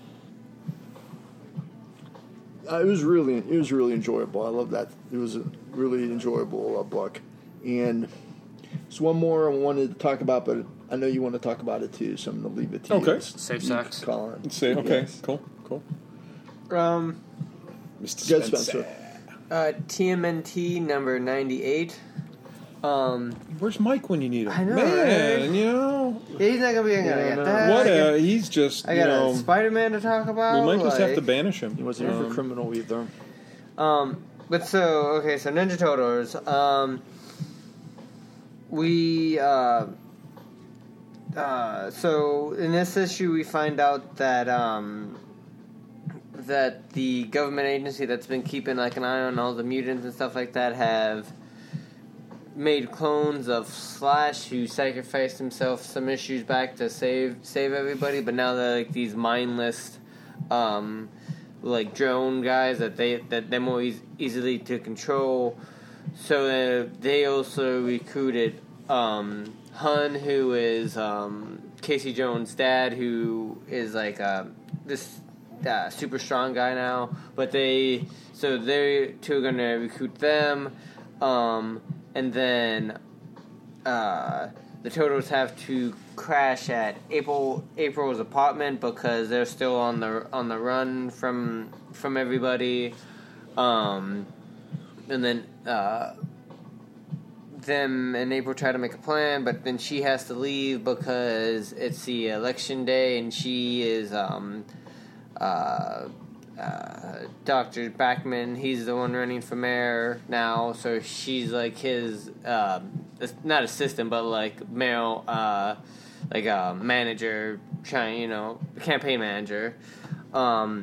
Uh, it was really, it was really enjoyable. I love that. It was a really enjoyable uh, book. And there's one more I wanted to talk about, but I know you want to talk about it too, so I'm going to leave it to okay. you. Safe sex. Colin. Say okay. Yes. Cool. Cool. Um, Mister Good, Spencer. Spencer. uh, T M N T number ninety-eight. Um, Where's Mike when you need him? I know, Man, right? you know. yeah, he's not gonna be here. Yeah, I got no. that. What I got, a, he's just, I you got know. a Spider-Man to talk about. We might just have like- to banish him. He wasn't here Um, for criminal either. Um, but so okay, so Ninja Turtles. Um, we uh, uh, so in this issue we find out that um, that the government agency that's been keeping like an eye on all the mutants and stuff like that have made clones of Slash, who sacrificed himself some issues back to save save everybody, but now they're like these mindless. Um, like drone guys that they that they're more e- easily to control. So uh, they also recruited um, Hun, who is um, Casey Jones' dad, who is like uh, this uh, super strong guy now. But they so they two are gonna recruit them, um, and then uh, the Turtles have to crash at April April's apartment because they're still on the on the run from from everybody, um, and then uh, them and April try to make a plan, but then she has to leave because it's the election day and she is um, uh, uh, Doctor Backman. He's the one running for mayor now, so she's like his um, not assistant, but like male. Uh, like a manager, trying, you know, campaign manager. Um,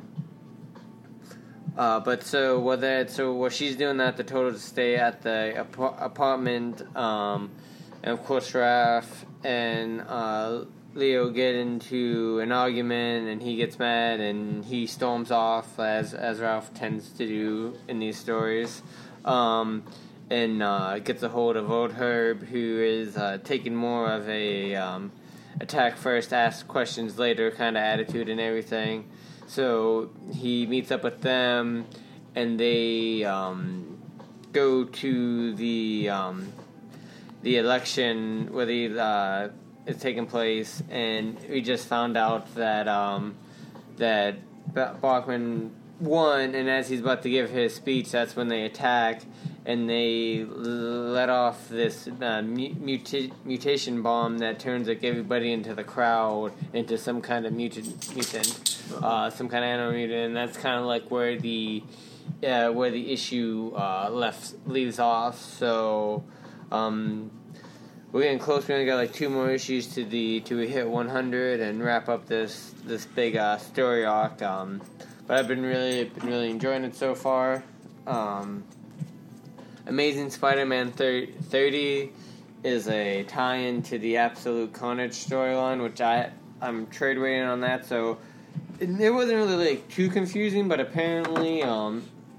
uh, but so what that, so what she's doing that, the total to stay at the ap- apartment, um, and of course Raph and uh, Leo get into an argument, and he gets mad, and he storms off as as Ralph tends to do in these stories. Um, and uh, gets a hold of Old Herb, who is uh, taking more of a um, attack first, ask questions later kind of attitude and everything. So he meets up with them, and they um, go to the um, the election where the uh, is taking place, and we just found out that um, that Bachman won, and as he's about to give his speech, that's when they attack. And they let off this uh, muta- mutation bomb that turns like everybody into the crowd into some kind of mutant, mutant, uh, some kind of animal mutant. And that's kind of like where the uh, where the issue uh, left leaves off. So um, we're getting close. We only got like two more issues to the to hit one hundred and wrap up this this big uh, story arc. Um, but I've been really been really enjoying it so far. Um, Amazing Spider-Man thirty is a tie-in to the Absolute Carnage storyline, which I I'm trade waiting on that. So it, it wasn't really like too confusing, but apparently, um,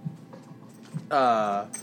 uh.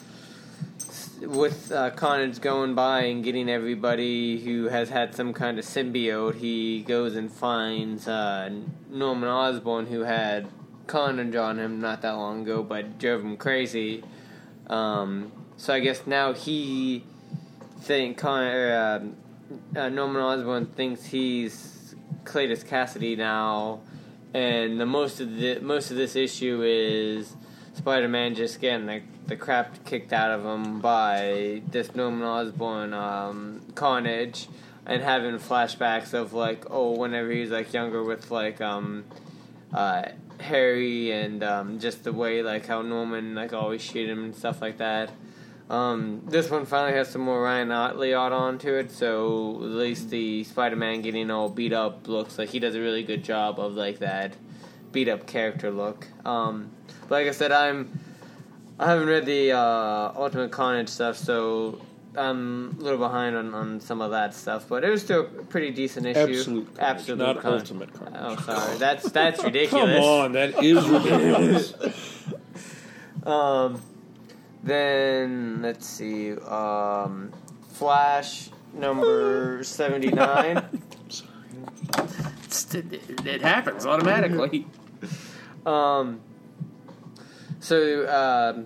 with uh, Carnage going by and getting everybody who has had some kind of symbiote, he goes and finds uh, Norman Osborn, who had Carnage on him not that long ago, but drove him crazy. Um, so I guess now he think Con- or, uh, uh, Norman Osborn thinks he's Cletus Cassidy now, and the most of the most of this issue is Spider-Man just getting the, the crap kicked out of him by this Norman Osborn um, Carnage, and having flashbacks of like, oh, whenever he was like younger with like um, uh, Harry, and um, just the way like how Norman like always treated him and stuff like that. Um, this one finally has some more Ryan Otley art onto it, so at least the Spider-Man getting all beat up looks like he does a really good job of like that beat up character look. Um, Like I said, I'm I haven't read the uh, Ultimate Carnage stuff, so I'm a little behind on, on some of that stuff. But it was still a pretty decent issue. Absolute Carnage, Absolute not Carnage. Ultimate Carnage. Oh, sorry, that's that's ridiculous. Come on, that is ridiculous. um, then let's see, um, Flash number seventy-nine. It's, it, it happens automatically. um. So um,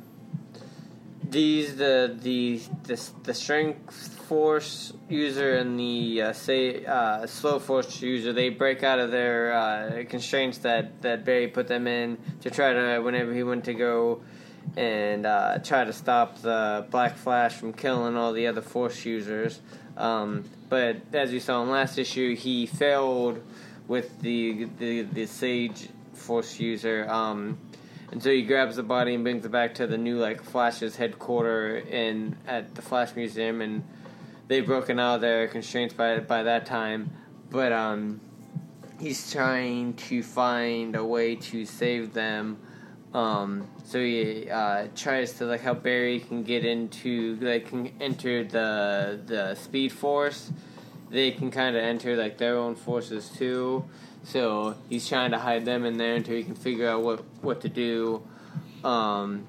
these the the the the strength force user and the uh, say uh, slow force user, they break out of their uh, constraints that, that Barry put them in to try to, whenever he went to go and uh, try to stop the Black Flash from killing all the other force users. Um, but as you saw in last issue, he failed with the the, the Sage force user. Um, And so he grabs the body and brings it back to the new like Flash's headquarters in at the Flash Museum, and they've broken out of their constraints by by that time. But um, he's trying to find a way to save them. Um, so he uh, tries to like how Barry can get into like can enter the the Speed Force. They can kind of enter like their own forces too. So he's trying to hide them in there until he can figure out what, what to do. Um,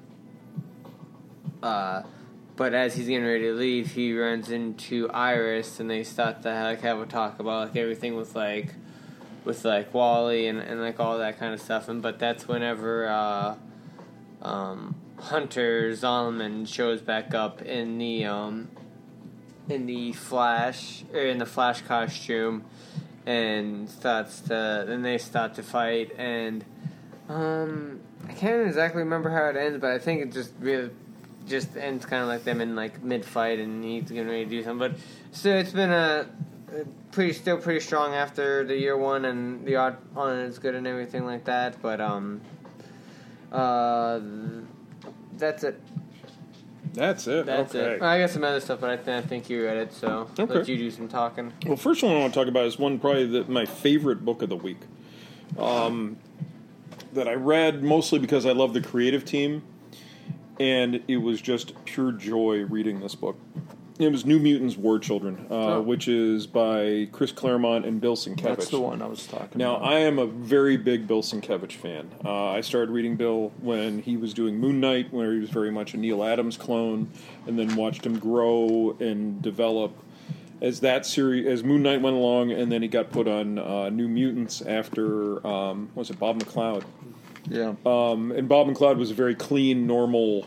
uh, but as he's getting ready to leave, he runs into Iris, and they start to like have a talk about like everything with like with like Wally and, and like all that kind of stuff. And but that's whenever uh, um, Hunter Zolomon shows back up in the um, in the Flash or in the Flash costume. And starts to, then they start to fight, and um, I can't exactly remember how it ends, but I think it just really just ends kind of like them in like mid fight, and he's getting ready to do something. But so it's been a, a pretty, still pretty strong after the year one, and the art on it is good and everything like that. But um, uh, that's it. That's it. That's okay. it. Well, I got some other stuff, but I, th- I think you read it, so Okay. let you do some talking. Well, first one I want to talk about is one probably the, my favorite book of the week. Um, that I read mostly because I love the creative team, and it was just pure joy reading this book. It was New Mutants War Children, uh, Oh. which is by Chris Claremont and Bill Sienkiewicz. That's the one I was talking Now, about. I am a very big Bill Sienkiewicz fan. Uh, I started reading Bill when he was doing Moon Knight, where he was very much a Neil Adams clone, and then watched him grow and develop as that series, as Moon Knight went along, and then he got put on uh, New Mutants after, um, what was it, Bob McLeod. Yeah. Um, and Bob McLeod was a very clean, normal,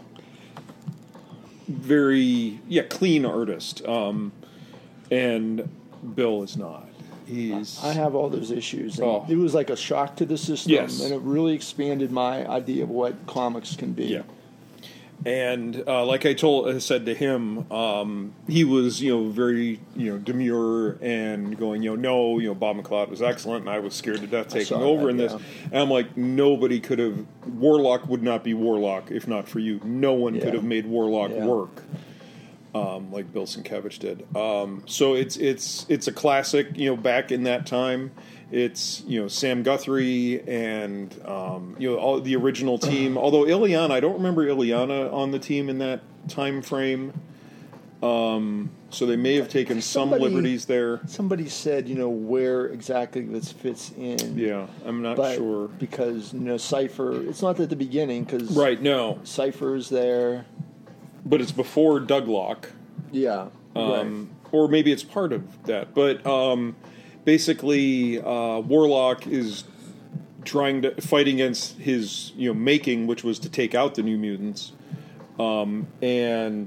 very, yeah, clean artist. Um, and Bill is not. He's... I have all those issues. And Oh. It was like a shock to the system, Yes. and it really expanded my idea of what comics can be. Yeah. And uh, like I told, I said to him, um, he was, you know, very, you know, demure and going, you know, no, you know, Bob McLeod was excellent, and I was scared to death taking saw over that, in this. yeah. And I'm like, nobody could have, Warlock would not be Warlock if not for you. No one Yeah. could have made Warlock Yeah. work. um, like Bill Sienkiewicz did. Um, so it's it's it's a classic. You know, back in that time, it's you know Sam Guthrie and um, you know all the original team. Although Ileana, I don't remember Ileana on the team in that time frame. Um, so they may have taken Somebody- some liberties there. Somebody said, you know, where exactly this fits in. Yeah, I'm not but sure. because you know Cypher. It's not at the beginning because Right, no, Cypher's there. but it's before Douglock. Yeah. Um, or maybe it's part of that. But um, basically, uh, Warlock is trying to fight against his, you know, making, which was to take out the New Mutants, um, and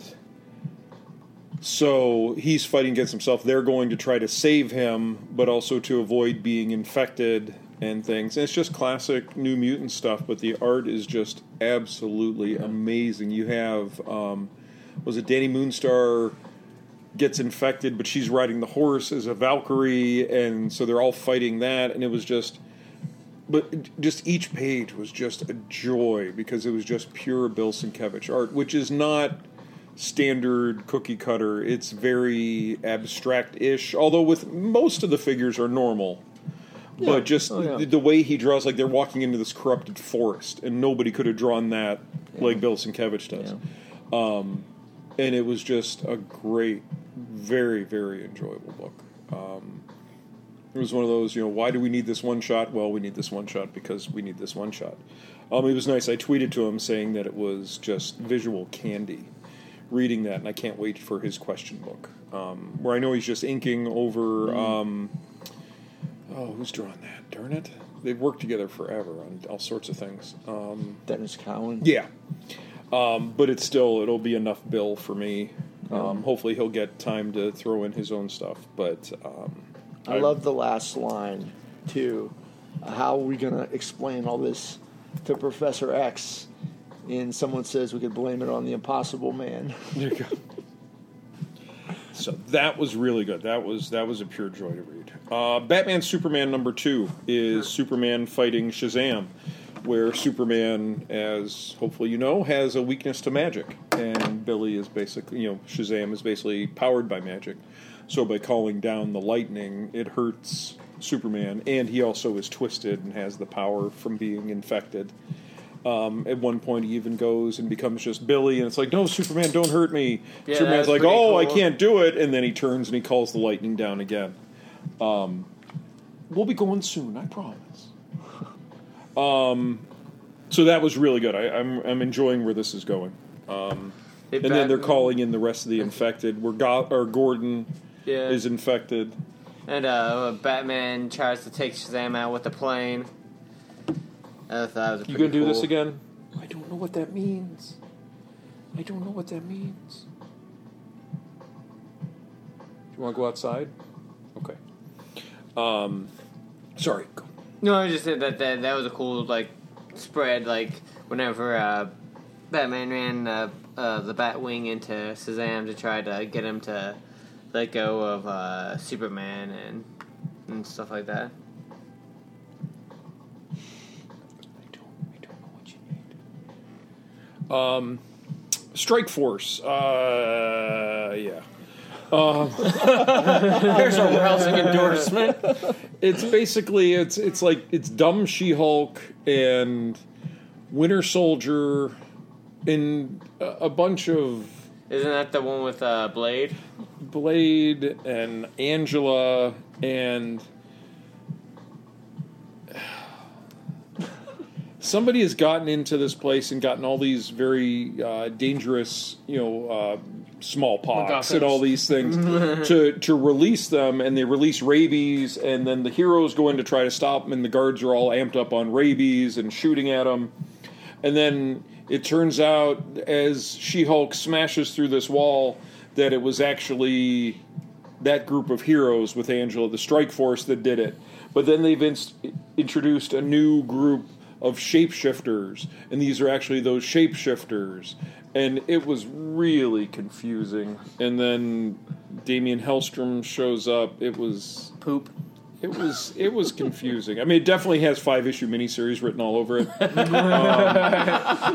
so he's fighting against himself. They're going to try to save him, but also to avoid being infected and things. And it's just classic New Mutant stuff, but the art is just absolutely amazing. You have, um, was it Danny Moonstar gets infected, but she's riding the horse as a Valkyrie, and so they're all fighting that, and it was just, but just each page was just a joy because it was just pure Bill Sienkiewicz art, which is not standard cookie cutter. It's very abstract-ish, although with most of the figures are normal. Yeah. But just Oh, yeah. the, the way he draws, like they're walking into this corrupted forest, and nobody could have drawn that like Bill Sienkiewicz does. Um, and it was just a great, very, very enjoyable book. Um, it was one of those, you know, why do we need this one shot? Well, we need this one shot because we need this one shot. Um, it was nice. I tweeted to him saying that it was just visual candy reading that, and I can't wait for his question book, um, where I know he's just inking over, um, oh, who's drawing that? Darn it. They've worked together forever on all sorts of things. Um, Dennis Cowan. yeah. Um, but it's still, it'll be enough Bill for me. Um, hopefully he'll get time to throw in his own stuff, but um, I love the last line, too. How are we going to explain all this to Professor X? And someone says we could blame it on the Impossible Man. There you go. So that was really good. That was that was a pure joy to read. Uh, Batman Superman number two is Superman fighting Shazam, where Superman, as hopefully you know, has a weakness to magic, and Billy is basically, you know, Shazam is basically powered by magic. So by calling down the lightning, it hurts Superman, and he also is twisted and has the power from being infected. Um, at one point, he even goes and becomes just Billy, and it's like, no, Superman, don't hurt me. Yeah, Superman's that's like, pretty oh, cool. I can't do it, and then he turns and he calls the lightning down again. Um, we'll be going soon, I promise. um, so that was really good. I, I'm I'm enjoying where this is going. Um, Hey, and then they're Batman- calling in the rest of the infected. Where Go- or Gordon Yeah. is infected. And uh, Batman tries to take Shazam out with the plane. I thought that was You pretty gonna do this cool. again? I don't know what that means. I don't know what that means. Do you want to go outside? Okay. Um, sorry. Go. No, I just said that, that that was a cool like spread. Like whenever uh, Batman ran uh, uh, the Batwing into Shazam to try to get him to let go of uh, Superman and and stuff like that. I don't. I don't know what you need. Um, Strike Force. Uh, yeah. There's a rousing endorsement. It's basically it's it's like it's dumb She-Hulk and Winter Soldier and a, a bunch of Isn't that the one with uh, Blade? Blade and Angela and somebody has gotten into this place and gotten all these very uh, dangerous, you know, uh, smallpox and all these things to to release them, and they release rabies, and then the heroes go in to try to stop them, and the guards are all amped up on rabies and shooting at them, and then it turns out as She-Hulk smashes through this wall that it was actually that group of heroes with Angela, the Strike Force, that did it. But then they've inst- introduced a new group of shapeshifters, and these are actually those shapeshifters. And it was really confusing. And then Damian Hellstrom shows up. It was Poop. it was it was confusing. I mean, it definitely has five issue miniseries written all over it. um,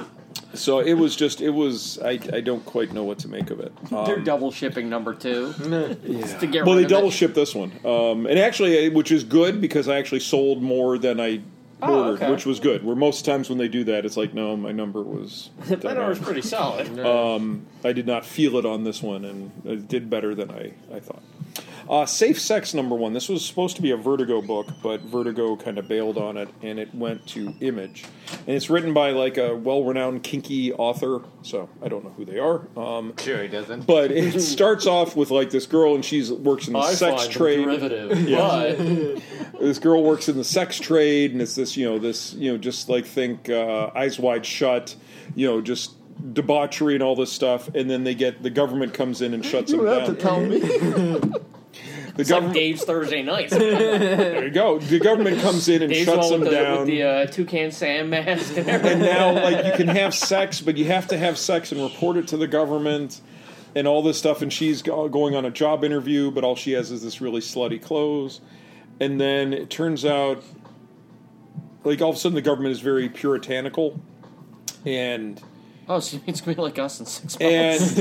So it was just, it was, I, I don't quite know what to make of it. Um, They're double shipping number two. Just to get well, rid they of double it. shipped this one. Um, and actually, which is good because I actually sold more than I Oh, ordered, okay. which was good. Where most times when they do that, it's like, no, my number was... That number's pretty solid. Um, I did not feel it on this one, and it did better than I, I thought. Uh, Safe Sex number one. This was supposed to be a Vertigo book, but Vertigo kind of bailed on it, and it went to Image. And it's written by like a well-renowned kinky author, so I don't know who they are. Um, Sure, he doesn't. but it starts off with like this girl, and she works in the I sex find trade. derivative, Yeah. but This girl works in the sex trade, and it's this, you know, this, you know, just like think uh, Eyes Wide Shut, you know, just debauchery and all this stuff, and then they get the government comes in and shuts You them don't have down. to tell me. The it's like government, Dave's Thursday nights. there you go. The government comes in and Dave's shuts one them with the, down. with the uh, toucan Sam mask and everything. And now, like, you can have sex, but you have to have sex and report it to the government and all this stuff. And she's go- going on a job interview, but all she has is this really slutty clothes. And then it turns out, like, all of a sudden the government is very puritanical. And Oh, so it's going to be like us in six months.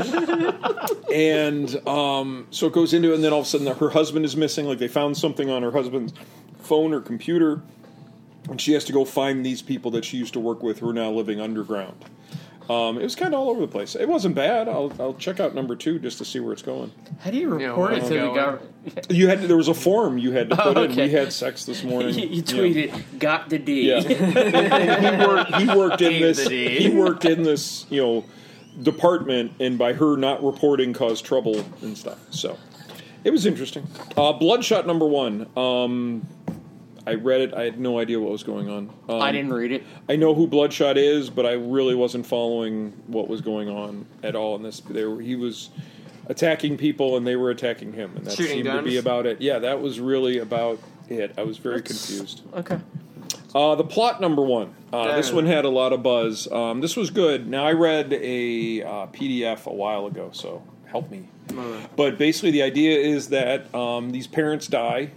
and and um, so it goes into it, and then all of a sudden her husband is missing. Like, they found something on her husband's phone or computer, and she has to go find these people that she used to work with who are now living underground. Um, it was kind of all over the place. It wasn't bad. I'll, I'll check out number two just to see where it's going. How do you Yeah, report where it it's to the going. government? You had to, there was a form you had to put Oh, in. okay. We had sex this morning. You, you Yeah. tweeted, got the D. Yeah, and, and he worked. He worked in Gave this. the D. He worked in this, you know, department, and by her not reporting caused trouble and stuff. So it was interesting. Uh, Bloodshot number one. Um, I read it. I had no idea what was going on. Um, I didn't read it. I know who Bloodshot is, but I really wasn't following what was going on at all in this. There, were- he was attacking people, and they were attacking him, and that Shooting seemed to guns? be about it. Yeah, that was really about it. I was very confused. Okay. Uh, the plot number one. Uh, this Yeah. one had a lot of buzz. Um, this was good. Now, I read a uh, P D F a while ago, so help me. But basically, the idea is that um, these parents die,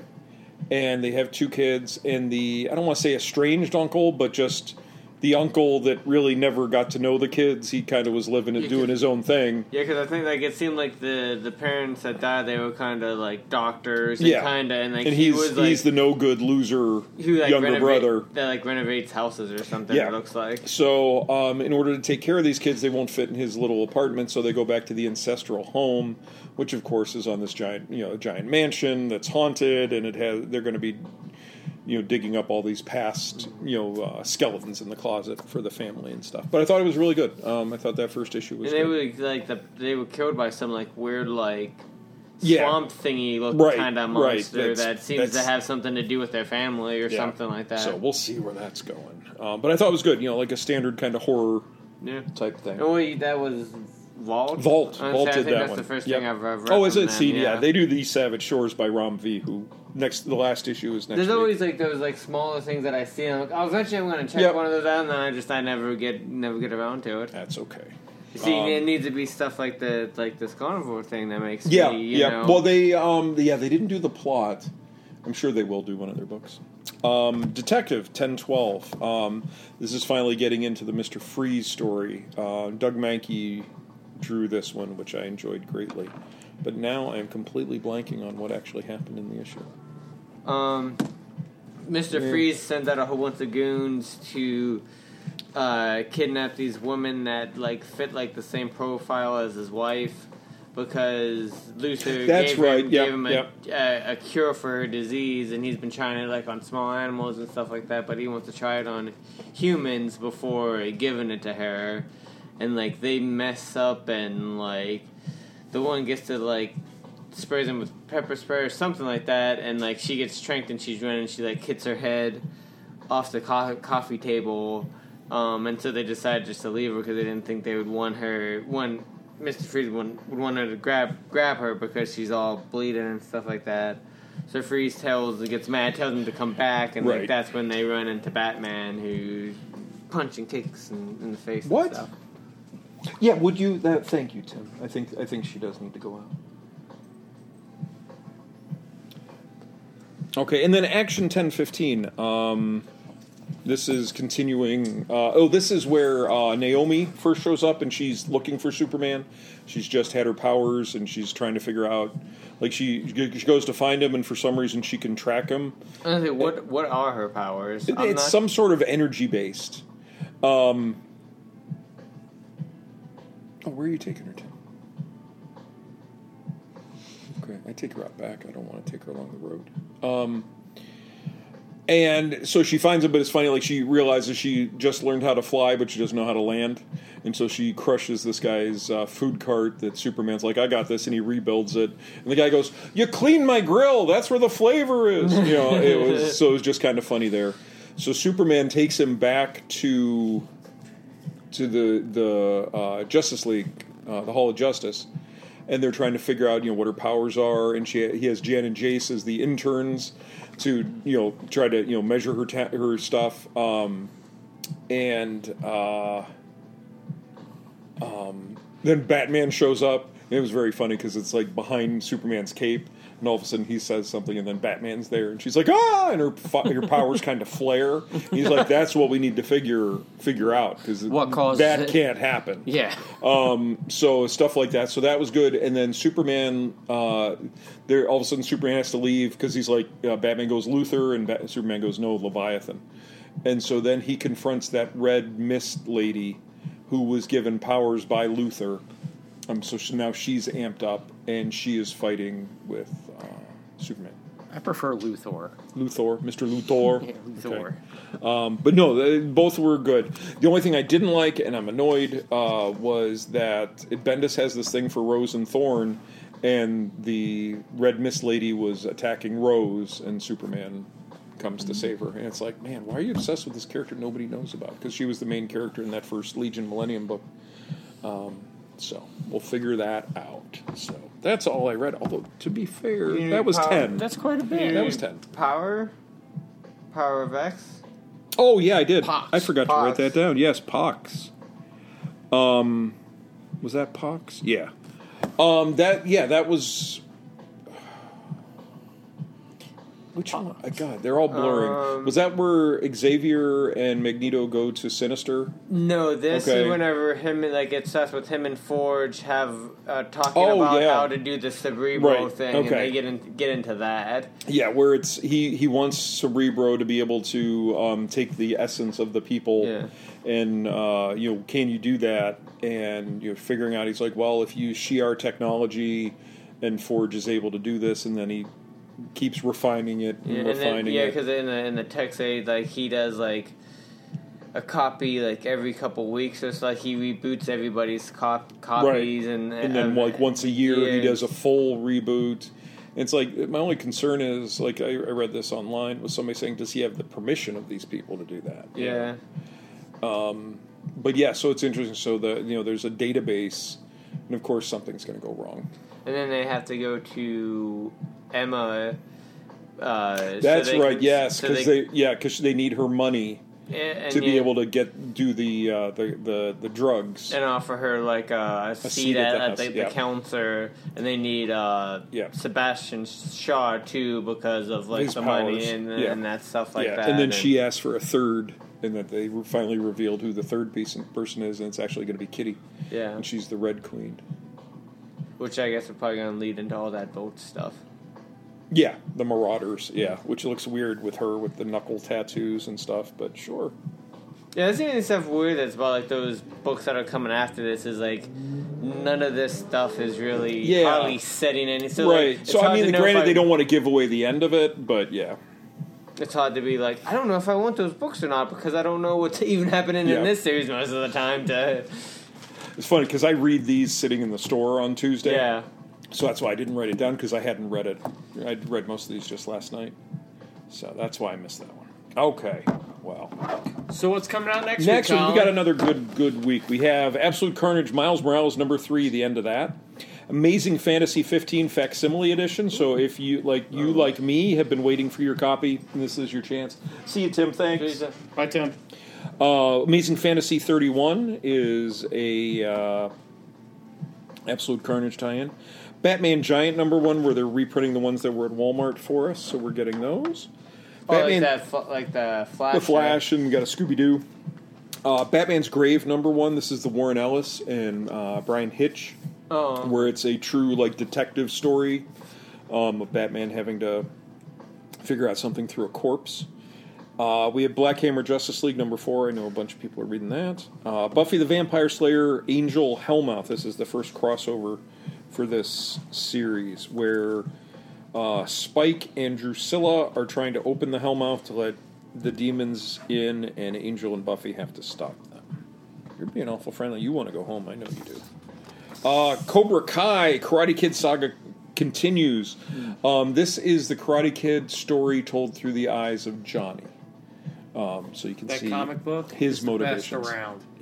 and they have two kids, and the, I don't want to say estranged uncle, but just the uncle that really never got to know the kids. He kind of was living and You doing could- his own thing. Yeah, because I think like it seemed like the the parents that died, they were kind of like doctors, and Yeah. kind of, and like And he he's was like he's the no good loser who like younger renovate, brother. that like renovates houses or something. Yeah. It looks like. So, um, in order to take care of these kids, they won't fit in his little apartment, so they go back to the ancestral home, which of course is on this giant, you know, giant mansion that's haunted, and it has. They're going to be, you know, digging up all these past, you know, uh, skeletons in the closet for the family and stuff. But I thought it was really good. Um, I thought that first issue was. And they good. were like the they were killed by some like weird like Yeah. swamp thingy looking Right, kind of right. monster That's- that seems to that's- have something to do with their family or Yeah. something like that. So we'll see where that's going. Um, but I thought it was good. You know, like a standard kind of horror yeah. type thing. Oh, wait, that was Vault. Vault, I Vault I did think that that's one. the first Yep. thing I've ever. read Oh, is from it? them, See, yeah. yeah, they do the Savage Shores by Ram V, who next the last issue is next. There's week. always like those like smaller things that I see. And I'm like, oh, eventually I'm going to check Yep. one of those out, and then I just I never get never get around to it. That's okay. See, Um, it needs to be stuff like the like this carnivore thing that makes Yeah, me, you yeah. know. Well, they, um, yeah, they didn't do the plot. I'm sure they will do one of their books. Um, Detective ten twelve. Um, this is finally getting into the Mister Freeze story. Uh, Doug Mankey drew this one, which I enjoyed greatly. But now I am completely blanking on what actually happened in the issue. Um, Mister Yeah. Freeze sends out a whole bunch of goons to uh, kidnap these women that like fit like the same profile as his wife, because Luther That's gave right, him, yep, gave him a, yep. a, a cure for her disease, and he's been trying it like on small animals and stuff like that, but he wants to try it on humans before giving it to her, and like they mess up, and like the one gets to like sprays him with pepper spray or something like that, and like she gets tranked and she's running, and she like hits her head off the co- coffee table, um, and so they decided just to leave her because they didn't think they would want her. One Mister Freeze would, would want her to grab grab her because she's all bleeding and stuff like that. So Freeze tells gets mad, tells him to come back, and Right. like that's when they run into Batman, who punching kicks in, in the face. What? And stuff. Yeah, would you? That, thank you, Tim. I think I think she does need to go out. Okay, and then Action ten fifteen. Um, This is continuing. Uh, oh, this is where uh, Naomi first shows up, and she's looking for Superman. She's just had her powers, and she's trying to figure out. Like she, she goes to find him, and for some reason she can track him. I was like, what what are her powers? It, I'm it's not- some sort of energy based. Um, oh, where are you taking her to? Okay, I take her out back. I don't want to take her along the road. Um, and so she finds him, but it's funny. Like she realizes she just learned how to fly, but she doesn't know how to land, and so she crushes this guy's uh, food cart. That Superman's like, "I got this," and he rebuilds it. And the guy goes, "You cleaned my grill. That's where the flavor is." You know, it was so it was just kind of funny there. So Superman takes him back to to the the uh, Justice League, uh, the Hall of Justice, and they're trying to figure out you know what her powers are. And she he has Jan and Jace as the interns to you know try to you know measure her ta- her stuff. Um, and uh, um, then Batman shows up. And it was very funny because it's like behind Superman's cape. And all of a sudden he says something, and then Batman's there, and she's like, "Ah!" And her her powers kind of flare. And he's like, "That's what we need to figure figure out because What causes that it? can't happen." Yeah. Um, so stuff like that. So that was good. And then Superman, uh, there all of a sudden Superman has to leave because he's like, uh, Batman goes Luthor, and Bat- Superman goes no Leviathan. And so then he confronts that red mist lady who was given powers by Luthor. Um, so she, now she's amped up, and she is fighting with uh, Superman. I prefer Luthor. Luthor, Mister Luthor. Yeah, Luthor. Okay. Um, but no, they, both were good. The only thing I didn't like, and I'm annoyed, uh, was that Bendis has this thing for Rose and Thorn, and the Red Mist Lady was attacking Rose, and Superman comes to save her. And it's like, man, why are you obsessed with this character nobody knows about? Because she was the main character in that first Legion Millennium book. Um, so we'll figure that out. So that's all I read. Although, to be fair, You that was power- ten. That's quite a bit. That was ten. Power? Power of X? Oh yeah, I did. Pox. I forgot to Pox. write that down. Yes, Pox. Um, was that Pox? Yeah. Um, that yeah, that was. Which one? Uh, God, they're all blurring. Um, was that where Xavier and Magneto go to Sinister? No, this Okay. is whenever him and like it's us with him and Forge have uh, talking Oh, about yeah. how to do the Cerebro Right, thing, and okay. they get in, get into that. Yeah, where it's he he wants Cerebro to be able to um, take the essence of the people, Yeah. and uh, you know, can you do that? And you're figuring out. He's like, well, if you use Shi'ar technology, and Forge is able to do this, and then he keeps refining it and Yeah, and refining then, yeah, it. because in the in the text they like he does like a copy like every couple weeks, so it's like he reboots everybody's cop- copies, and and then uh, like once a year he yeah. does a full reboot. And it's like my only concern is like I, I read this online was somebody saying, does he have the permission of these people to do that? Yeah. But yeah, so it's interesting. So the you know there's a database, and of course something's going to go wrong. And then they have to go to Emma. Uh, so That's they right. can- Yes, so because they, yeah because they need her money and, to be yeah, able to get do the uh, the, the the drugs. and offer her like a, a seat, seat at, at the at house, the, yeah. the counter, and they need uh, Yeah. Sebastian Shaw too because of like His the money powers, and, yeah. and that stuff like yeah, that. and then she asked for a third, and that they finally revealed who the third piece person is, and it's actually going to be Kitty, yeah, and she's the Red Queen. which I guess is probably going to lead into all that boat stuff. Yeah, the Marauders. Yeah, which looks weird with her with the knuckle tattoos and stuff, but sure. Yeah, that's the only stuff weird that's about like those books that are coming after this is like none of this stuff is really Yeah. hardly setting any. So, Right. Like, it's so I hard mean, to know granted, if I- they don't want to give away the end of it, but yeah. It's hard to be like, I don't know if I want those books or not because I don't know what's even happening Yeah. in this series most of the time. To It's funny because I read these sitting in the store on Tuesday. yeah, So that's why I didn't write it down because I hadn't read it. I'd read most of these just last night. So that's why I missed that one. Okay. Well. So what's coming out next, Next week, week, we Colin? got another good good week. We have Absolute Carnage, Miles Morales number three, the end of that. Amazing Fantasy fifteen Facsimile Edition. So if you like you like me have been waiting for your copy, this is your chance. See you, Tim. Thanks. Bye, Tim. Uh, Amazing Fantasy thirty-one is a uh, Absolute Carnage tie-in. Batman Giant number one, where they're reprinting the ones that were at Walmart for us, so we're getting those. Oh, Batman, like that, fl- like the Flash. the Flash, and got a Scooby Doo. Uh, Batman's Grave number one. This is the Warren Ellis and uh, Brian Hitch, Oh. where it's a true like detective story um, of Batman having to figure out something through a corpse. Uh, we have Black Hammer Justice League number four. I know a bunch of people are reading that. Uh, Buffy the Vampire Slayer Angel Hellmouth. This is the first crossover for this series where uh, Spike and Drusilla are trying to open the Hellmouth to let the demons in, and Angel and Buffy have to stop them. You're being awful friendly. You want to go home. I know you do. Uh, Cobra Kai Karate Kid Saga continues. Um, this is the Karate Kid story told through the eyes of Johnny. Um, so you can That see comic book his is the best motivations. around. Yeah.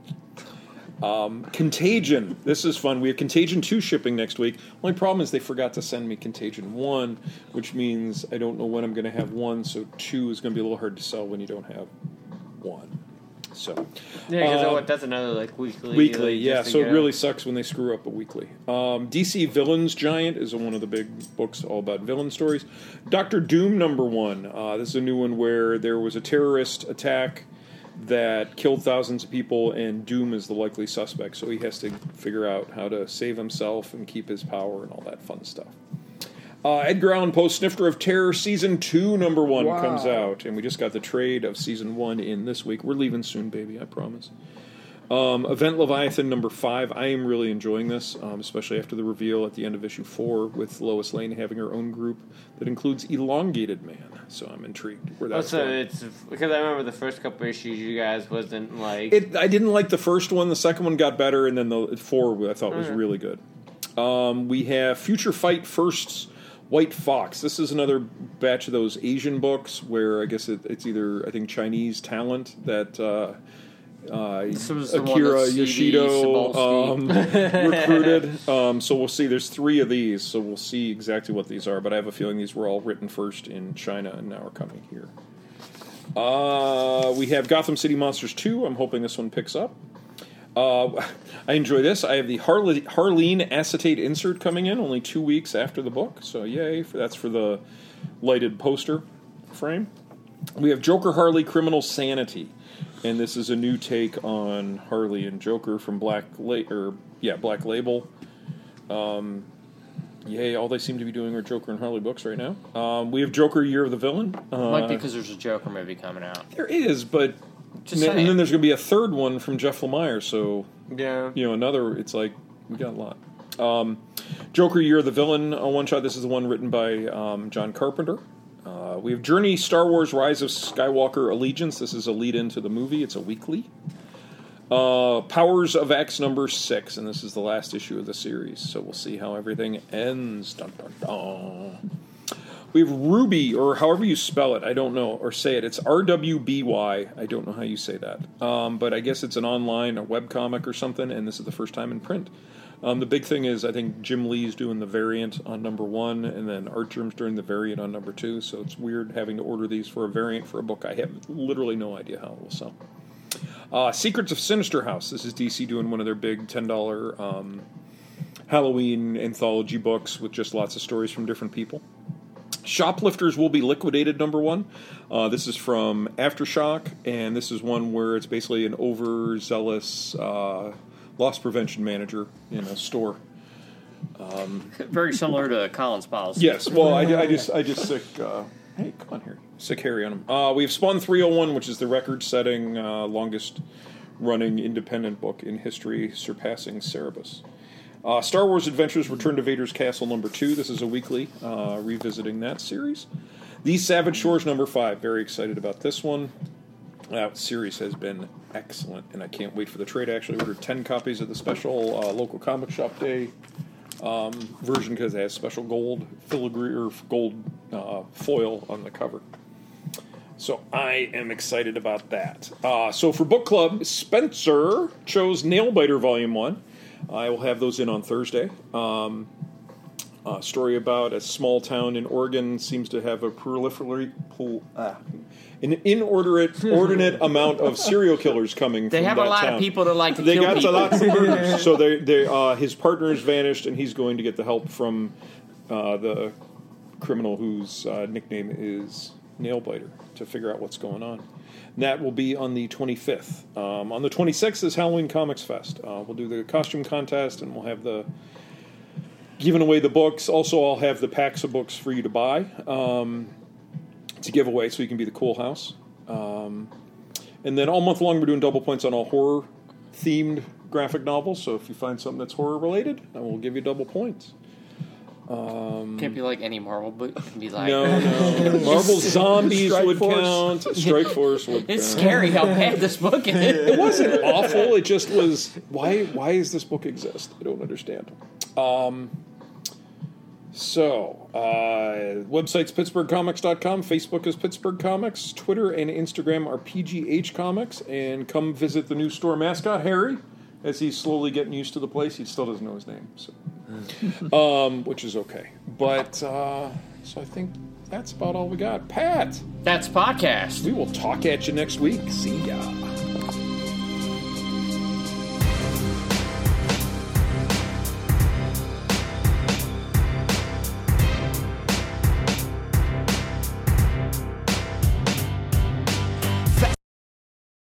Um, Contagion. This is fun. We have Contagion two shipping next week. Only problem is they forgot to send me Contagion one, which means I don't know when I'm going to have one, so two is going to be a little hard to sell when you don't have one. So Yeah, because uh, oh, that's another like weekly. weekly, like, yeah. just to So it get really sucks when they screw up a weekly. Um, D C Villains Giant is one of the big books all about villain stories. Doctor Doom number one. Uh, this is a new one where there was a terrorist attack that killed thousands of people, and Doom is the likely suspect. So he has to figure out how to save himself and keep his power and all that fun stuff. Uh, Edgar Allan Poe Snifter of Terror Season two number one Wow. comes out, and we just got the trade of Season one in this week. We're leaving soon, baby, I promise. Um, Event Leviathan number five. I am really enjoying this, um, especially after the reveal at the end of issue four with Lois Lane having her own group that includes Elongated Man. So I'm intrigued where that's Also, going. it's because I remember the first couple issues you guys wasn't like. It, I didn't like the first one. The second one got better, and then the four I thought was really good. Um, we have Future Fight First's White Fox. This is another batch of those Asian books where I guess it, it's either I think Chinese talent that uh, uh, This was the one Akira that C D Yoshido Cebulski- um, recruited. Um, so we'll see. There's three of these, so we'll see exactly what these are. But I have a feeling these were all written first in China and now are coming here. Uh, we have Gotham City Monsters two. I'm hoping this one picks up. Uh, I enjoy this. I have the Harle- Harleen acetate insert coming in only two weeks after the book, so yay. For, that's for the lighted poster frame. We have Joker Harley Criminal Sanity, and this is a new take on Harley and Joker from Black La- or yeah Black Label. Um, yay! All they seem to be doing are Joker and Harley books right now. Um, we have Joker Year of the Villain. Uh, Might be because there's a Joker movie coming out. there is, but Just and, then- and saying. then there's going to be a third one from Jeff Lemire, so yeah. you know, another, it's like, we got a lot. Um, Joker Year of the Villain, uh, one shot. This is the one written by um, John Carpenter. Uh, we have Journey Star Wars Rise of Skywalker Allegiance. This is a lead into the movie. It's a weekly. Uh, Powers of X number six, and this is the last issue of the series, so we'll see how everything ends. Dun, dun, dun. We have Ruby, or however you spell it, I don't know, or say it. It's R W B Y. I don't know how you say that. Um, but I guess it's an online, a webcomic or something, and this is the first time in print. Um, the big thing is I think Jim Lee's doing the variant on number one, and then Art Germ's doing the variant on number two, so it's weird having to order these for a variant for a book. I have literally no idea how it will sell. Uh, Secrets of Sinister House. This is D C doing one of their big ten dollars um, Halloween anthology books with just lots of stories from different people. Shoplifters Will Be Liquidated, number one. Uh, this is from Aftershock, and this is one where it's basically an overzealous uh, loss prevention manager in a store. Very similar to Colin's policy. Yes, well, I, I just I just sick. Uh, hey, come on here, sick Harry on him. Uh, we have Spawn three oh one, which is the record-setting, uh, longest-running independent book in history, surpassing Cerebus. Uh, Star Wars Adventures Return to Vader's Castle number two. This is a weekly, uh, revisiting that series. These Savage Shores number five. Very excited about this one. That series has been excellent, and I can't wait for the trade. I actually ordered ten copies of the special uh, local comic shop day um, version because it has special gold filigree or gold uh, foil on the cover. So I am excited about that. Uh, so for book club, Spencer chose Nailbiter Volume One. I will have those in on Thursday. Um, a story about a small town in Oregon seems to have a proliferate, pol, ah, an inordinate ordinate amount of serial killers coming They from have that a lot town. of people that like to They kill got people. lots of murders. So they, they, uh, his partner has vanished, and he's going to get the help from uh, the criminal whose uh, nickname is nail biter to figure out what's going on. And that will be on the twenty-fifth. Um, on the twenty-sixth is Halloween Comics Fest. Uh, we'll do the costume contest, and we'll have the giving away the books. Also, I'll have the packs of books for you to buy um, to give away, so you can be the cool house. Um, and then all month long, we're doing double points on all horror-themed graphic novels. So if you find something that's horror-related, I will give you double points. Um, Can't be like any Marvel, but it can be like no, no. Marvel Zombies Strike would Force. count. Strike Force would It's count. scary how bad this book is. It wasn't awful. It just was. Why? Why does this book exist? I don't understand. Um, so, uh, website's pittsburgh comics dot com. Facebook is Pittsburgh Comics. Twitter and Instagram are P G H Comics. And come visit the new store mascot, Harry, as he's slowly getting used to the place. He still doesn't know his name, so um, which is okay. But uh, so I think that's about all we got. Pat, That's podcast. we will talk at you next week. See ya.